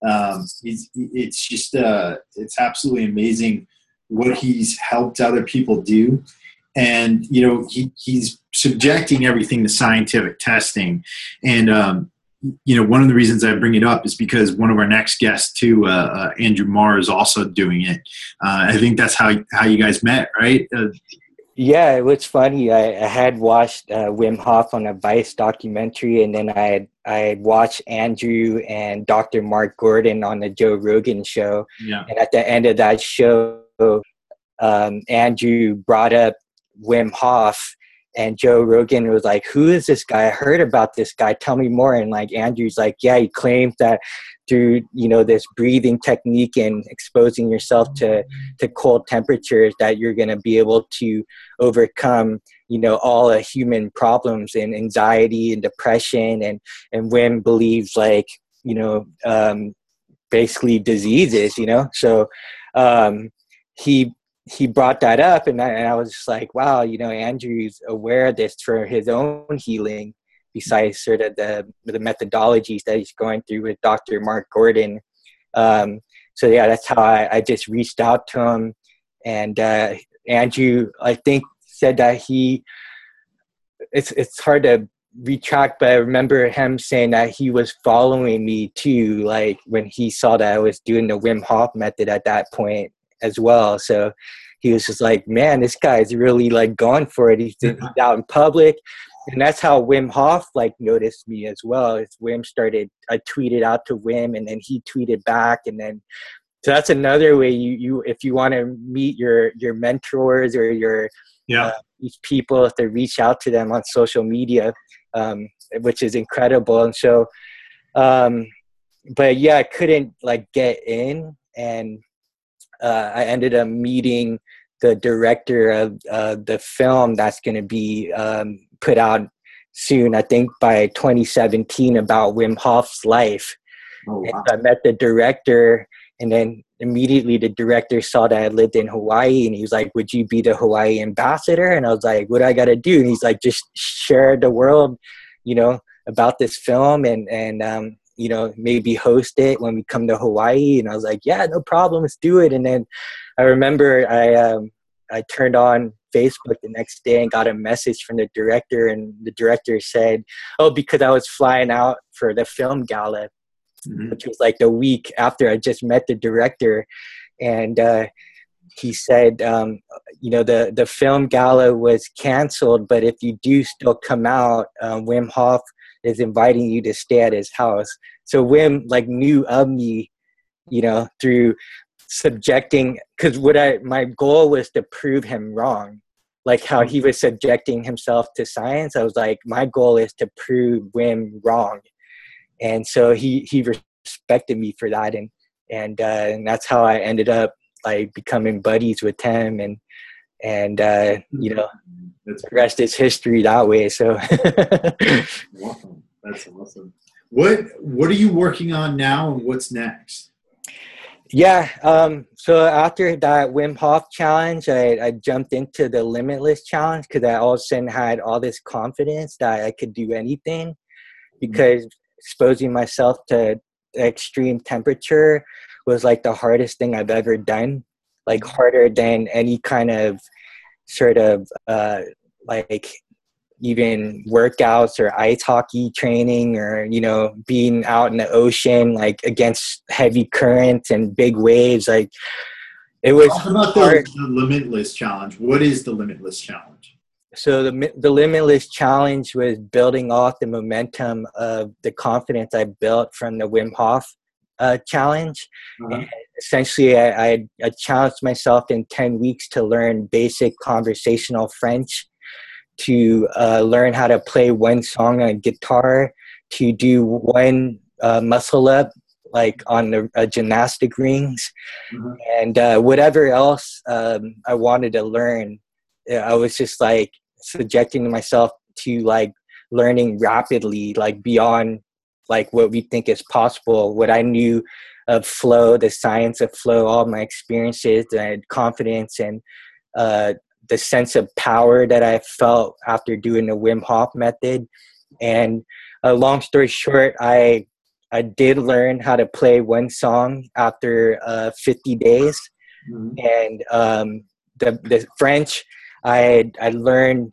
It's absolutely amazing what he's helped other people do, and he's subjecting everything to scientific testing. And one of the reasons I bring it up is because one of our next guests too, Andrew Marr, is also doing it. I think that's how you guys met, right? Yeah, it was funny. I had watched Wim Hof on a Vice documentary, and then I had watched Andrew and Dr. Mark Gordon on the Joe Rogan show. Yeah. And at the end of that show, Andrew brought up Wim Hof, And Joe Rogan was like, who is this guy? I heard about this guy. Tell me more. And like Andrew's like, yeah, he claims that through, this breathing technique and exposing yourself to cold temperatures that you're going to be able to overcome, all the human problems and anxiety and depression. And Wim believes like, basically diseases, So he brought that up, and I was just like, wow, Andrew's aware of this for his own healing, besides sort of the methodologies that he's going through with Dr. Mark Gordon. So yeah, that's how I just reached out to him. And Andrew, I think, said that it's hard to retract, but I remember him saying that he was following me too, like when he saw that I was doing the Wim Hof method at that point as well. So he was just like, man, this guy's really like going for it. He's out in public. And that's how Wim Hof like noticed me as well. As Wim started, I tweeted out to Wim, and then he tweeted back, and then so that's another way you if you want to meet your mentors or your these people, to reach out to them on social media, which is incredible. And so, but yeah, I couldn't like get in, and I ended up meeting the director of the film that's going to be put out soon, I think by 2017, about Wim Hof's life. Oh, wow. And so I met the director, and then immediately the director saw that I lived in Hawaii, and he was like, would you be the Hawaii ambassador? And I was like, what do I got to do? And he's like, just share the world, about this film, and maybe host it when we come to Hawaii. And I was like, yeah, no problem, let's do it. And then I remember I turned on Facebook the next day and got a message from the director, and the director said, oh, because I was flying out for the film gala, which was like the week after I just met the director. And he said, the film gala was canceled, but if you do still come out, Wim Hof is inviting you to stay at his house. So Wim like knew of me, through subjecting, because my goal was to prove him wrong, like how he was subjecting himself to science. I was like, my goal is to prove Wim wrong. And so he respected me for that, and that's how I ended up like becoming buddies with him, and the rest is history that way. So awesome. That's awesome. What are you working on now, and what's next? Yeah. So after that Wim Hof challenge, I jumped into the Limitless challenge, because I all of a sudden had all this confidence that I could do anything, because exposing myself to extreme temperature was like the hardest thing I've ever done, like harder than any kind of sort of like even workouts or ice hockey training, or being out in the ocean like against heavy currents and big waves. Like it was Talk about the Limitless challenge. What is the Limitless challenge? So the Limitless challenge was building off the momentum of the confidence I built from the Wim Hof challenge. And essentially, I challenged myself in 10 weeks to learn basic conversational French, to learn how to play one song on guitar, to do one muscle up like on the gymnastic rings, and whatever else I wanted to learn. I was just like subjecting myself to like learning rapidly, like beyond like what we think is possible, what I knew of flow, the science of flow, all my experiences, and confidence, and the sense of power that I felt after doing the Wim Hof method. And long story short, I did learn how to play one song after 50 days. And the French, I learned,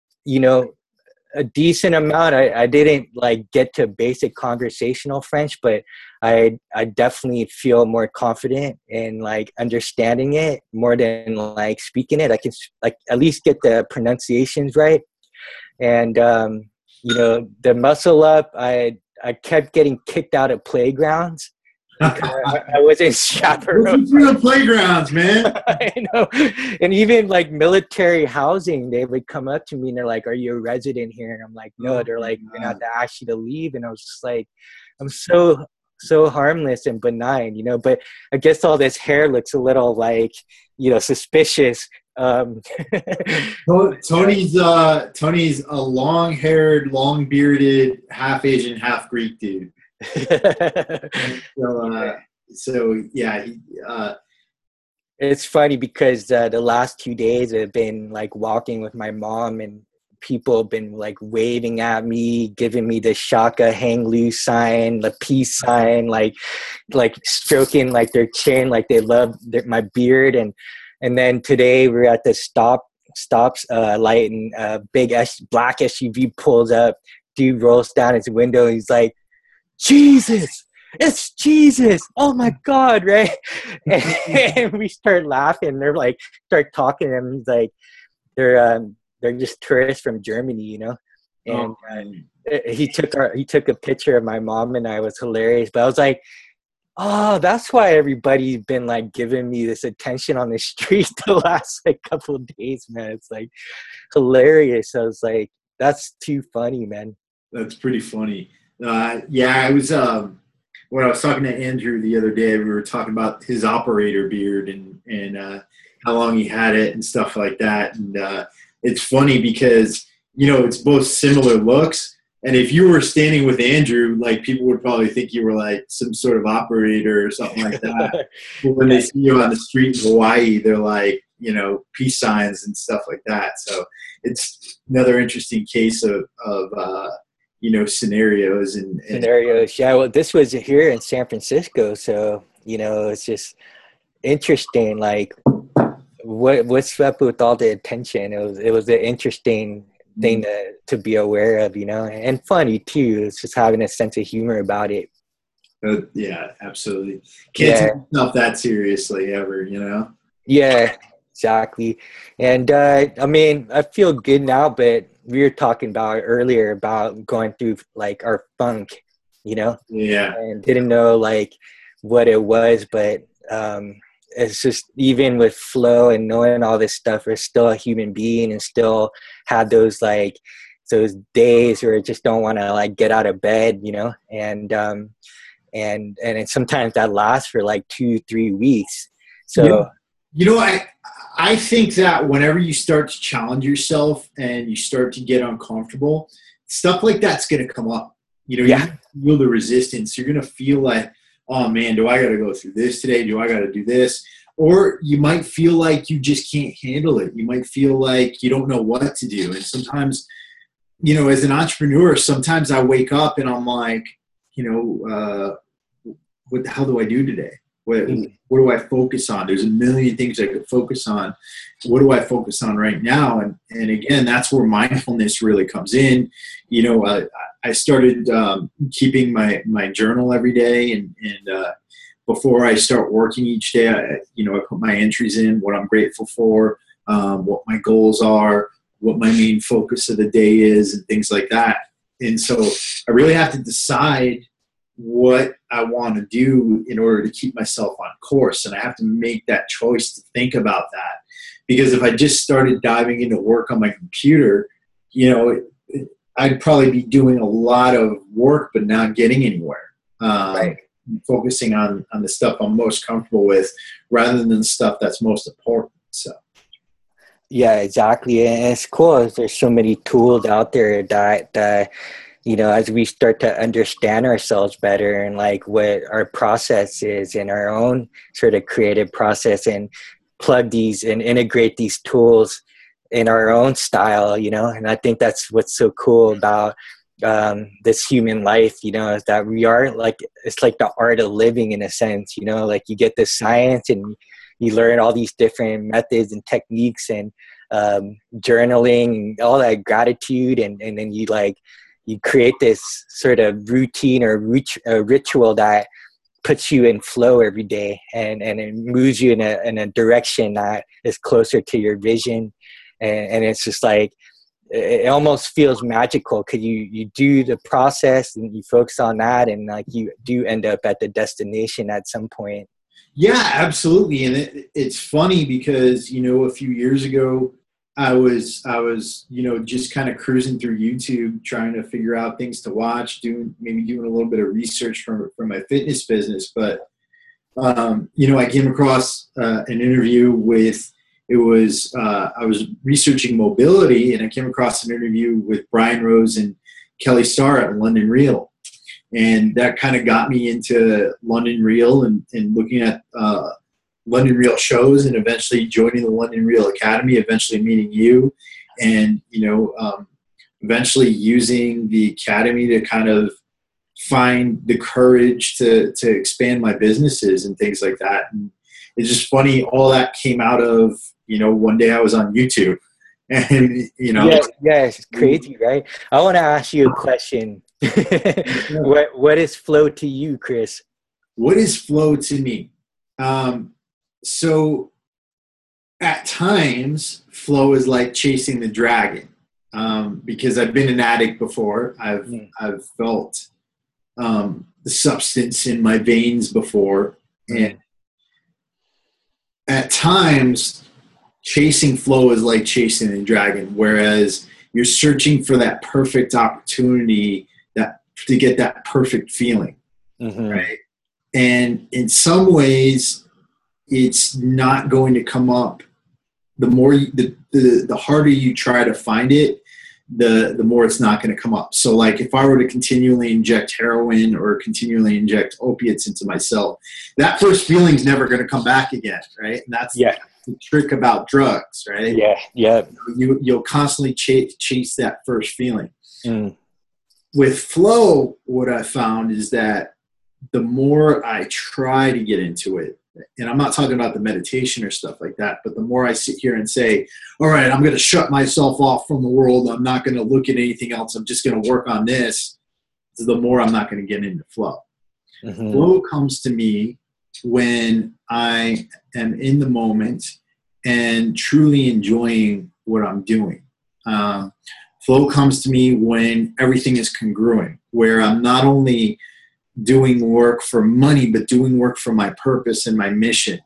a decent amount. I didn't like get to basic conversational French, but I definitely feel more confident in like understanding it more than like speaking it. I can like at least get the pronunciations right. And the muscle up, I kept getting kicked out of playgrounds because I wasn't chaperoned. Through the playgrounds, man. I know. And even like military housing, they would come up to me and they're like, "Are you a resident here?" And I'm like, "No." They're like, "We're not to ask you to leave." And I was just like, I'm so harmless and benign, but I guess all this hair looks a little like, suspicious. Tony's a long-haired, long-bearded, half Asian, half Greek dude. So yeah, it's funny because the last 2 days I've been like walking with my mom, and people have been like waving at me, giving me the shaka hang loose sign, the peace sign, like stroking like their chin, like they love my beard. And then today we're at the stops light, and a big black SUV pulls up. Dude rolls down his window. And he's like, "Jesus, it's Jesus. Oh my God." Right. And we start laughing. They're like, start talking to him. He's like, they're just tourists from Germany, and he took a picture of my mom and I. It was hilarious. But I was like, oh, that's why everybody's been like giving me this attention on the street the last like couple of days, man. It's like hilarious. I was like, that's too funny, man. That's pretty funny. I was when I was talking to Andrew the other day, we were talking about his operator beard and how long he had it and stuff like that. And it's funny because, it's both similar looks. And if you were standing with Andrew, like people would probably think you were like some sort of operator or something like that. But when they see you on the street in Hawaii, they're like, peace signs and stuff like that. So it's another interesting case of scenarios and scenarios. Yeah. Well, this was here in San Francisco. So, it's just interesting. Like what's up with all the attention? It was an interesting thing to be aware of, and funny too. It's just having a sense of humor about it. Yeah, absolutely. Can't take yourself that seriously ever, Yeah, exactly. And I feel good now, but we were talking about earlier about going through like our funk, Yeah. And didn't know like what it was, but it's just, even with flow and knowing all this stuff, we're still a human being and still have those days where I just don't want to like get out of bed, and sometimes that lasts for like 2-3 weeks. So, I think that whenever you start to challenge yourself and you start to get uncomfortable, stuff like that's going to come up. You feel the resistance. You're going to feel like, oh man, do I got to go through this today? Do I got to do this? Or you might feel like you just can't handle it. You might feel like you don't know what to do. And sometimes, as an entrepreneur, sometimes I wake up and I'm like, what the hell do I do today? What do I focus on? There's a million things I could focus on. What do I focus on right now? And again, that's where mindfulness really comes in. I started keeping my journal every day, and before I start working each day, I put my entries in, what I'm grateful for, what my goals are, what my main focus of the day is, and things like that. And so I really have to decide what I want to do in order to keep myself on course. And I have to make that choice to think about that. Because if I just started diving into work on my computer, I'd probably be doing a lot of work but not getting anywhere. Right. Focusing on the stuff I'm most comfortable with rather than the stuff that's most important. So. Yeah, exactly. And it's cool. There's so many tools out there that as we start to understand ourselves better and like what our process is in our own sort of creative process, and plug these and integrate these tools in our own style, and I think that's what's so cool about this human life, is that we are like, it's like the art of living in a sense, like you get the science and you learn all these different methods and techniques and journaling and all that gratitude, and then you create this sort of routine or ritual that puts you in flow every day, and it moves you in a direction that is closer to your vision. And it's just like, it almost feels magical because you do the process and you focus on that, and like you do end up at the destination at some point. Yeah, absolutely. And it's funny because, a few years ago, I was, just kind of cruising through YouTube, trying to figure out things to watch, doing a little bit of research for my fitness business. But, I came across an interview with, I was researching mobility, and I came across an interview with Brian Rose and Kelly Starr at London Real. And that kind of got me into London Real and looking at London Real shows, and eventually joining the London Real Academy, eventually meeting you, and, eventually using the Academy to kind of find the courage to expand my businesses and things like that. And it's just funny, all that came out of, one day I was on YouTube, and, Yeah, it's crazy, right? I want to ask you a question. What is flow to you, Chris? What is flow to me? So at times, flow is like chasing the dragon, because I've been an addict before. I've felt the substance in my veins before, and at times, chasing flow is like chasing the dragon, whereas you're searching for that perfect opportunity to get that perfect feeling, right? And in some ways, it's not going to come up. The more the harder you try to find it, the more it's not going to come up. So, like, if I were to continually inject heroin or continually inject opiates into myself, that first feeling is never going to come back again, right? And that's the trick about drugs, right? Yeah. You'll constantly chase that first feeling. With flow, what I found is that the more I try to get into it, and I'm not talking about the meditation or stuff like that, but the more I sit here and say, all right, I'm going to shut myself off from the world, I'm not going to look at anything else, I'm just going to work on this, the more I'm not going to get into flow. Flow comes to me when I am in the moment and truly enjoying what I'm doing. Flow comes to me when everything is congruent, where I'm not only doing work for money, but doing work for my purpose and my mission.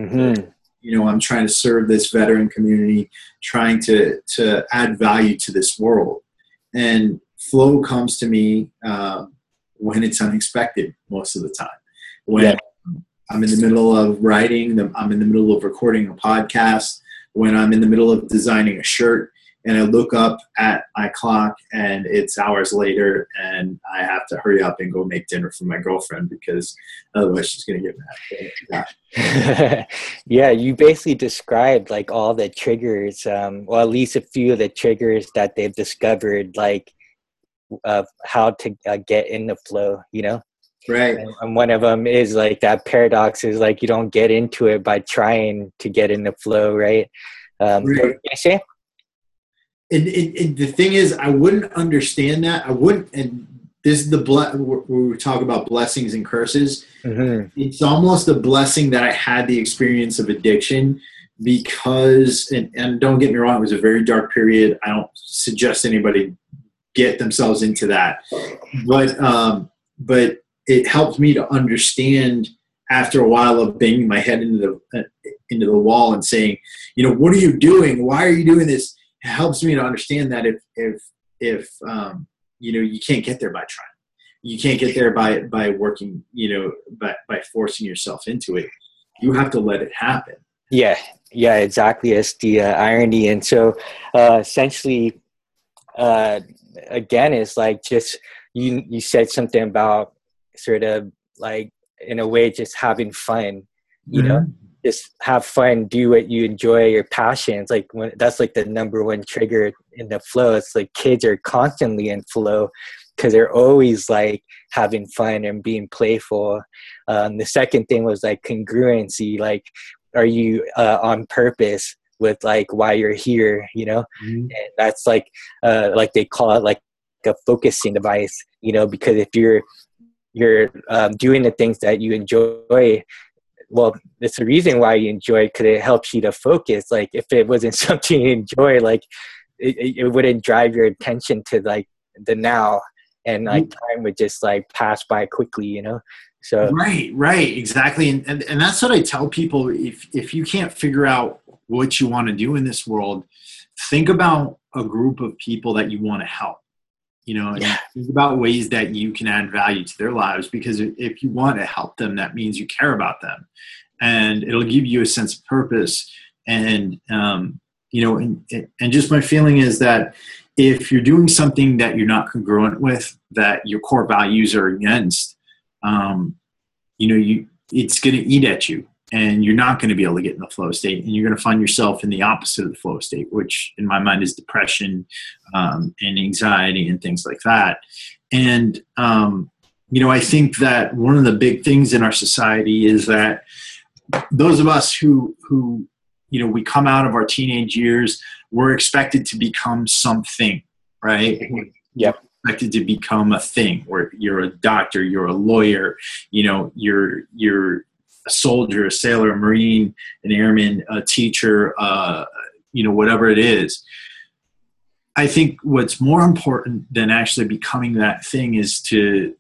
I'm trying to serve this veteran community, trying to add value to this world. And flow comes to me when it's unexpected most of the time. When I'm in the middle of writing, I'm in the middle of recording a podcast, when I'm in the middle of designing a shirt, and I look up at my clock and it's hours later and I have to hurry up and go make dinner for my girlfriend because otherwise she's going to get mad. Yeah, you basically described like all the triggers, well, at least a few of the triggers that they've discovered, like of how to get in the flow, Right. And one of them is like that paradox is like you don't get into it by trying to get in the flow, right? What were you gonna say? And the thing is, I wouldn't understand that. I wouldn't, and this is where we talk about blessings and curses. It's almost a blessing that I had the experience of addiction because, and don't get me wrong, it was a very dark period. I don't suggest anybody get themselves into that. But it helped me to understand after a while of banging my head into the wall and saying, what are you doing? Why are you doing this? It helps me to understand that if you can't get there by trying, you can't get there by working, by forcing yourself into it. You have to let it happen. Yeah, exactly. It's the irony. And so essentially, again, it's like just you said something about sort of like in a way just having fun, just have fun, do what you enjoy, your passions. Like that's like the number one trigger in the flow. It's like kids are constantly in flow because they're always like having fun and being playful. The second thing was like congruency. Like, are you on purpose with like why you're here? And that's like they call it like a focusing device. Because if you're doing the things that you enjoy, well, it's the reason why you enjoy it because it helps you to focus. Like if it wasn't something you enjoy, like it wouldn't drive your attention to like the now, and like time would just like pass by quickly, you know? So right, exactly. And that's what I tell people. If you can't figure out what you want to do in this world, think about a group of people that you want to help, you know, and think about ways that you can add value to their lives, because if you want to help them, that means you care about them, and it'll give you a sense of purpose. And, you know, and just my feeling is that if you're doing something that you're not congruent with, that your core values are against, you know, it's going to eat at you, and you're not going to be able to get in the flow state, and you're going to find yourself in the opposite of the flow state, which in my mind is depression, and anxiety and things like that. And, you know, I think that one of the big things in our society is that those of us who, you know, we come out of our teenage years, we're expected to become something, right? Yep. Expected to become a thing, where you're a doctor, you're a lawyer, you know, you're a soldier, a sailor, a Marine, an airman, a teacher, you know, whatever it is. I think what's more important than actually becoming that thing is to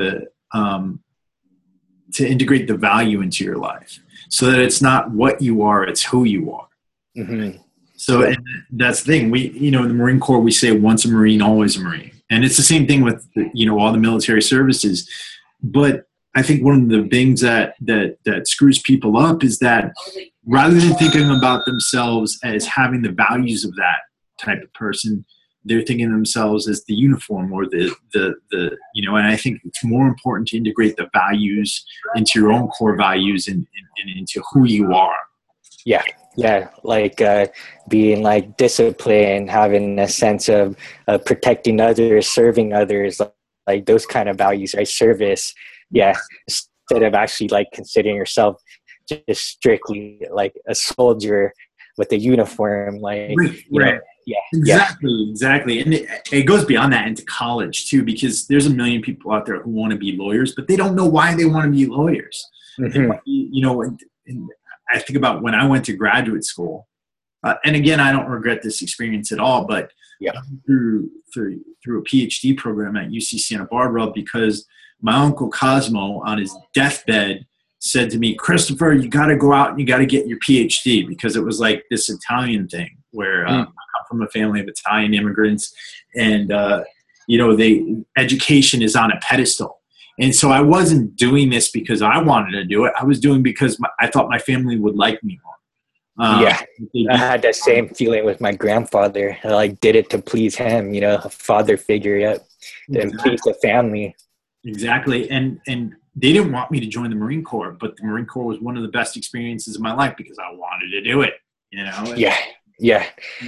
integrate the value into your life, so that it's not what you are, it's who you are. Mm-hmm. So and that's the thing. We, you know, in the Marine Corps, we say once a Marine, always a Marine. And it's the same thing with, you know, all the military services. But I think one of the things that screws people up is that rather than thinking about themselves as having the values of that type of person, they're thinking of themselves as the uniform or the you know. And I think it's more important to integrate the values into your own core values and into who you are. Yeah, like being like disciplined, having a sense of protecting others, serving others, like those kind of values, right? Service, yeah, instead of actually like considering yourself just strictly like a soldier with a uniform, like right. Know, Exactly. And it goes beyond that into college too, because there's a million people out there who want to be lawyers, but they don't know why they want to be lawyers. Mm-hmm. You know, and I think about when I went to graduate school, and again, I don't regret this experience at all, but through a PhD program at UC Santa Barbara, because my uncle Cosmo on his deathbed said to me, "Christopher, you got to go out and you got to get your PhD," because it was like this Italian thing where I come from a family of Italian immigrants, and you know, education is on a pedestal. And so I wasn't doing this because I wanted to do it. I was doing because I thought my family would like me more. I had that same feeling with my grandfather. I like did it to please him, you know, a father figure, and please the family. Exactly. And they didn't want me to join the Marine Corps, but the Marine Corps was one of the best experiences of my life because I wanted to do it, you know? Yeah.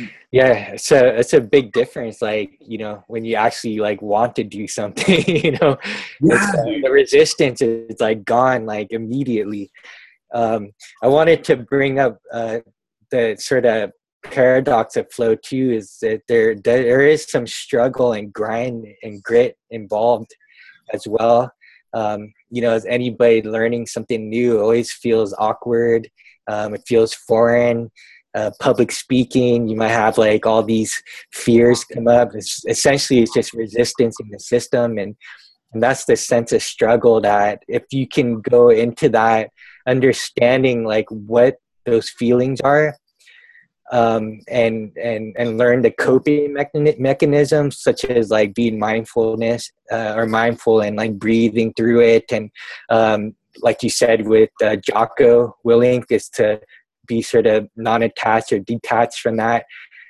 It's a big difference. Like, you know, when you actually like want to do something, you know, the resistance is like gone like immediately. I wanted to bring up the sort of paradox of flow too, is that there is some struggle and grind and grit involved as well. You know, as anybody learning something new always feels awkward. It feels foreign. Public speaking, you might have like all these fears come up. It's just resistance in the system, and that's the sense of struggle that if you can go into that understanding like what those feelings are, and learn the coping mechanisms such as like being mindfulness or mindful and like breathing through it, and like you said with Jocko Willink, is to be sort of non-attached or detached from that,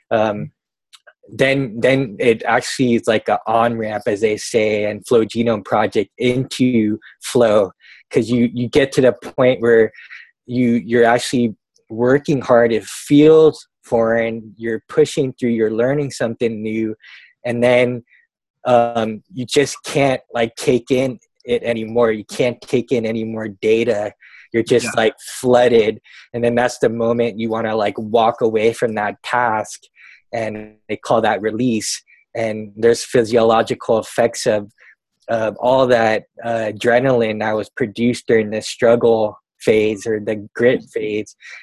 then it actually is like an on-ramp, as they say, and Flow Genome Project into flow, because you get to the point where you're actually working hard. It feels foreign. You're pushing through. You're learning something new, and then you just can't like take in it anymore. You can't take in any more data. You're just like flooded. And then that's the moment you want to like walk away from that task, and they call that release. And there's physiological effects of all that adrenaline that was produced during the struggle phase or the grit phase is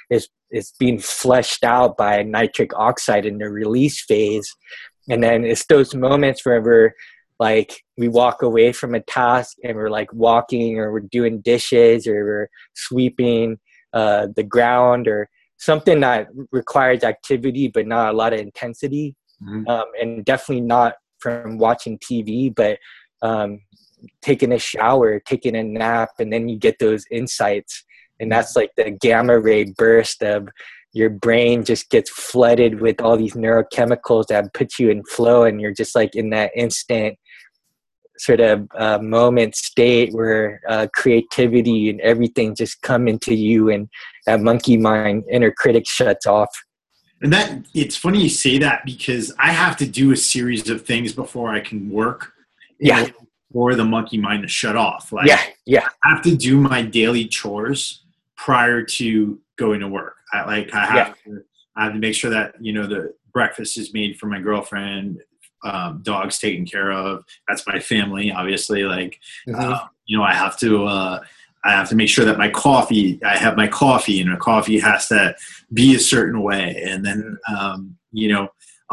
is being flushed out by nitric oxide in the release phase. And then it's those moments where we're like, we walk away from a task and we're like walking, or we're doing dishes, or we're sweeping the ground, or something that requires activity but not a lot of intensity. And definitely not from watching TV, but taking a shower, taking a nap, and then you get those insights. And that's like the gamma ray burst of your brain just gets flooded with all these neurochemicals that put you in flow, and you're just like in that instant sort of moment state where creativity and everything just come into you, and that monkey mind inner critic shuts off. And that, it's funny you say that, because I have to do a series of things before I can work. Yeah. For the monkey mind to shut off. Like, yeah. I have to do my daily chores prior to going to work. I have to make sure that, you know, the breakfast is made for my girlfriend, dog's taken care of. That's my family, obviously. Like, you know, I have to make sure that I have my coffee, and the coffee has to be a certain way. And then, you know,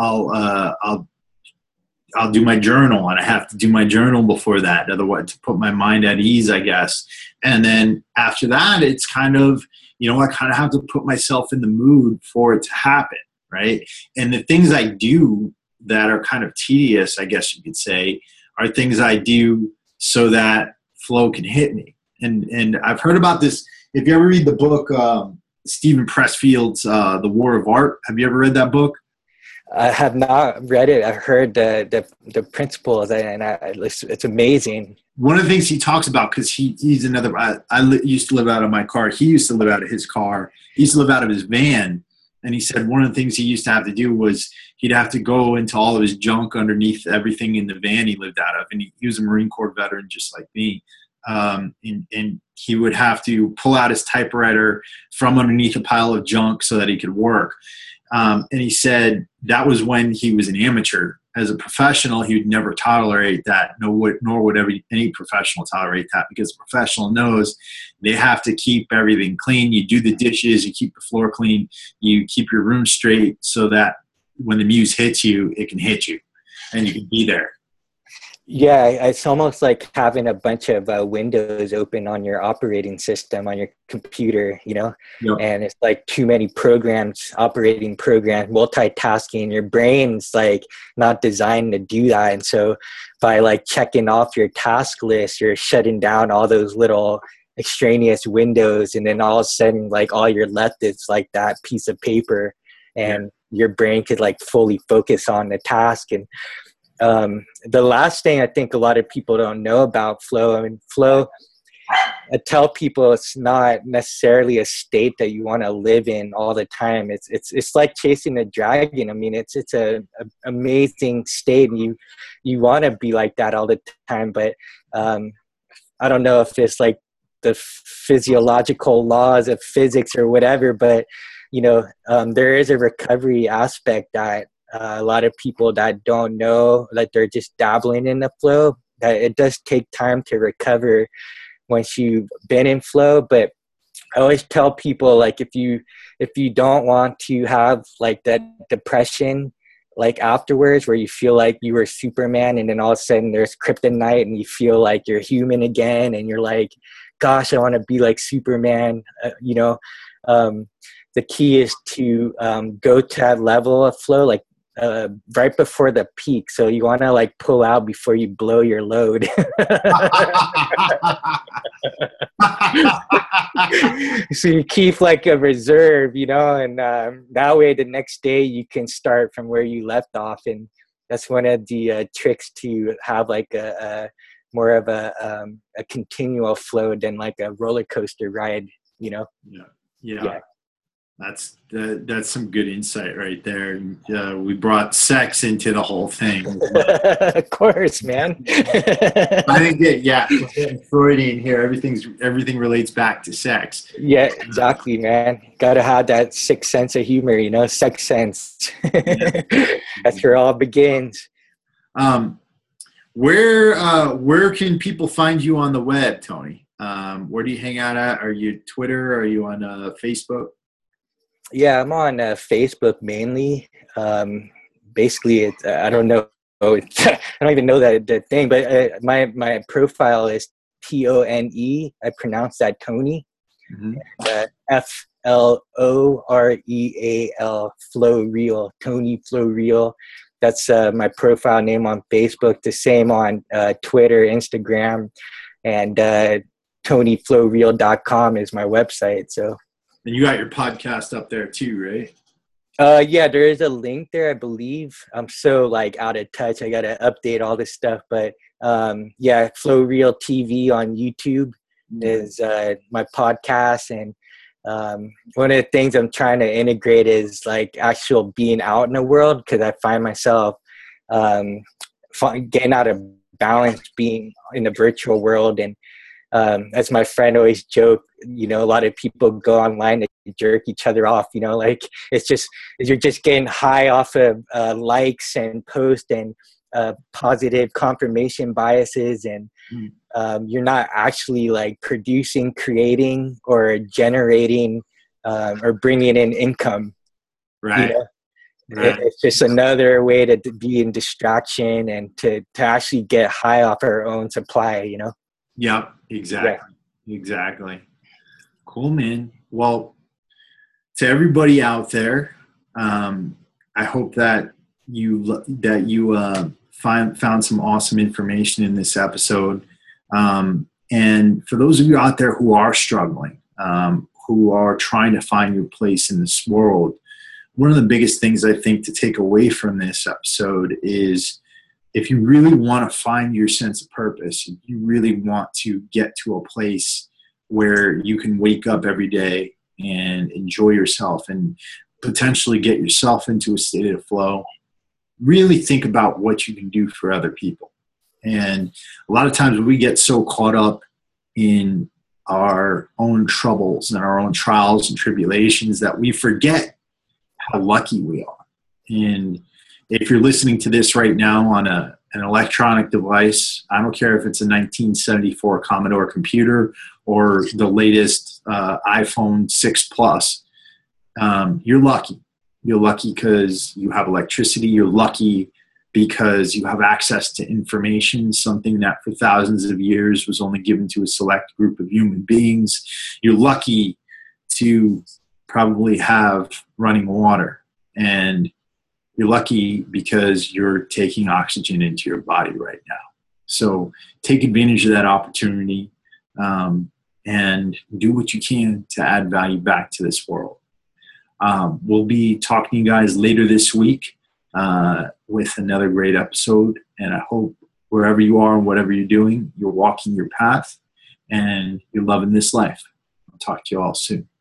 I'll do my journal, and I have to do my journal before that, otherwise, to put my mind at ease, I guess. And then after that, it's kind of, you know, I kind of have to put myself in the mood for it to happen, right? And the things I do that are kind of tedious, I guess you could say, are things I do so that flow can hit me. And I've heard about this. If you ever read the book, Stephen Pressfield's The War of Art, have you ever read that book? I have not read it. I've heard the principles, and it's amazing. One of the things he talks about, because he's another, I used to live out of my car. He used to live out of his car. He used to live out of his van. And he said one of the things he used to have to do was he'd have to go into all of his junk underneath everything in the van he lived out of. And he was a Marine Corps veteran just like me. And he would have to pull out his typewriter from underneath a pile of junk so that he could work. And he said that was when he was an amateur. As a professional, he would never tolerate that, nor would any professional tolerate that, because a professional knows they have to keep everything clean. You do the dishes, you keep the floor clean, you keep your room straight so that when the muse hits you, it can hit you and you can be there. Yeah, it's almost like having a bunch of windows open on your operating system on your computer, you know, and it's like too many operating programs, multitasking. Your brain's like not designed to do that. And so by like checking off your task list, you're shutting down all those little extraneous windows. And then all of a sudden, like all you're left is like that piece of paper, and your brain could like fully focus on the task. And the last thing I think a lot of people don't know about flow, I mean, flow, I tell people it's not necessarily a state that you want to live in all the time. It's like chasing a dragon. I mean, it's a amazing state, and you want to be like that all the time. But I don't know if it's like the physiological laws of physics or whatever, but you know, there is a recovery aspect that a lot of people that don't know, that they're just dabbling in the flow, that it does take time to recover once you've been in flow. But I always tell people, like, if you don't want to have like that depression like afterwards, where you feel like you were Superman and then all of a sudden there's kryptonite and you feel like you're human again and you're like, gosh, I want to be like Superman, you know, the key is to go to that level of flow, like right before the peak. So you want to like pull out before you blow your load. So you keep like a reserve, you know, and that way the next day you can start from where you left off. And that's one of the tricks to have like a more of a continual flow than like a roller coaster ride, you know? Yeah. That's some good insight right there. We brought sex into the whole thing. Of course, man. I think that, Freudian here, everything relates back to sex. Yeah, exactly, man. Got to have that sixth sense of humor, you know, sex sense. That's where it all begins. Where can people find you on the web, Tony? Where do you hang out at? Are you Twitter? Are you on Facebook? Yeah, I'm on Facebook mainly. Basically, it's I don't know. I don't even know the thing, but my profile is Tone. I pronounce that Tony. Mm-hmm. FLOREAL, Flow Real, Tony Flow Real. That's my profile name on Facebook. The same on Twitter, Instagram, and TonyFlowReal.com is my website. So. And you got your podcast up there too, right? Yeah, there is a link there, I believe. I'm so like out of touch. I gotta update all this stuff, but yeah, Flow Real TV on YouTube is my podcast, and one of the things I'm trying to integrate is like actual being out in the world, because I find myself getting out of balance being in the virtual world. And as my friend always joked, you know, a lot of people go online to jerk each other off, you know, like you're just getting high off of likes and posts and positive confirmation biases, and you're not actually like producing, creating, or generating or bringing in income. Right. You know? Right. It's just another way to be in distraction and to actually get high off our own supply, you know? Yep, exactly. Yeah. Exactly. Cool, man. Well, to everybody out there, I hope that you found some awesome information in this episode. And for those of you out there who are struggling, who are trying to find your place in this world, one of the biggest things I think to take away from this episode is, if you really want to find your sense of purpose, if you really want to get to a place where you can wake up every day and enjoy yourself and potentially get yourself into a state of flow, really think about what you can do for other people. And a lot of times we get so caught up in our own troubles and our own trials and tribulations that we forget how lucky we are. And if you're listening to this right now on an electronic device, I don't care if it's a 1974 Commodore computer or the latest iPhone 6 Plus, you're lucky. You're lucky because you have electricity. You're lucky because you have access to information, something that for thousands of years was only given to a select group of human beings. You're lucky to probably have running water, and you're lucky because you're taking oxygen into your body right now. So take advantage of that opportunity and do what you can to add value back to this world. We'll be talking to you guys later this week with another great episode. And I hope wherever you are and whatever you're doing, you're walking your path and you're loving this life. I'll talk to you all soon.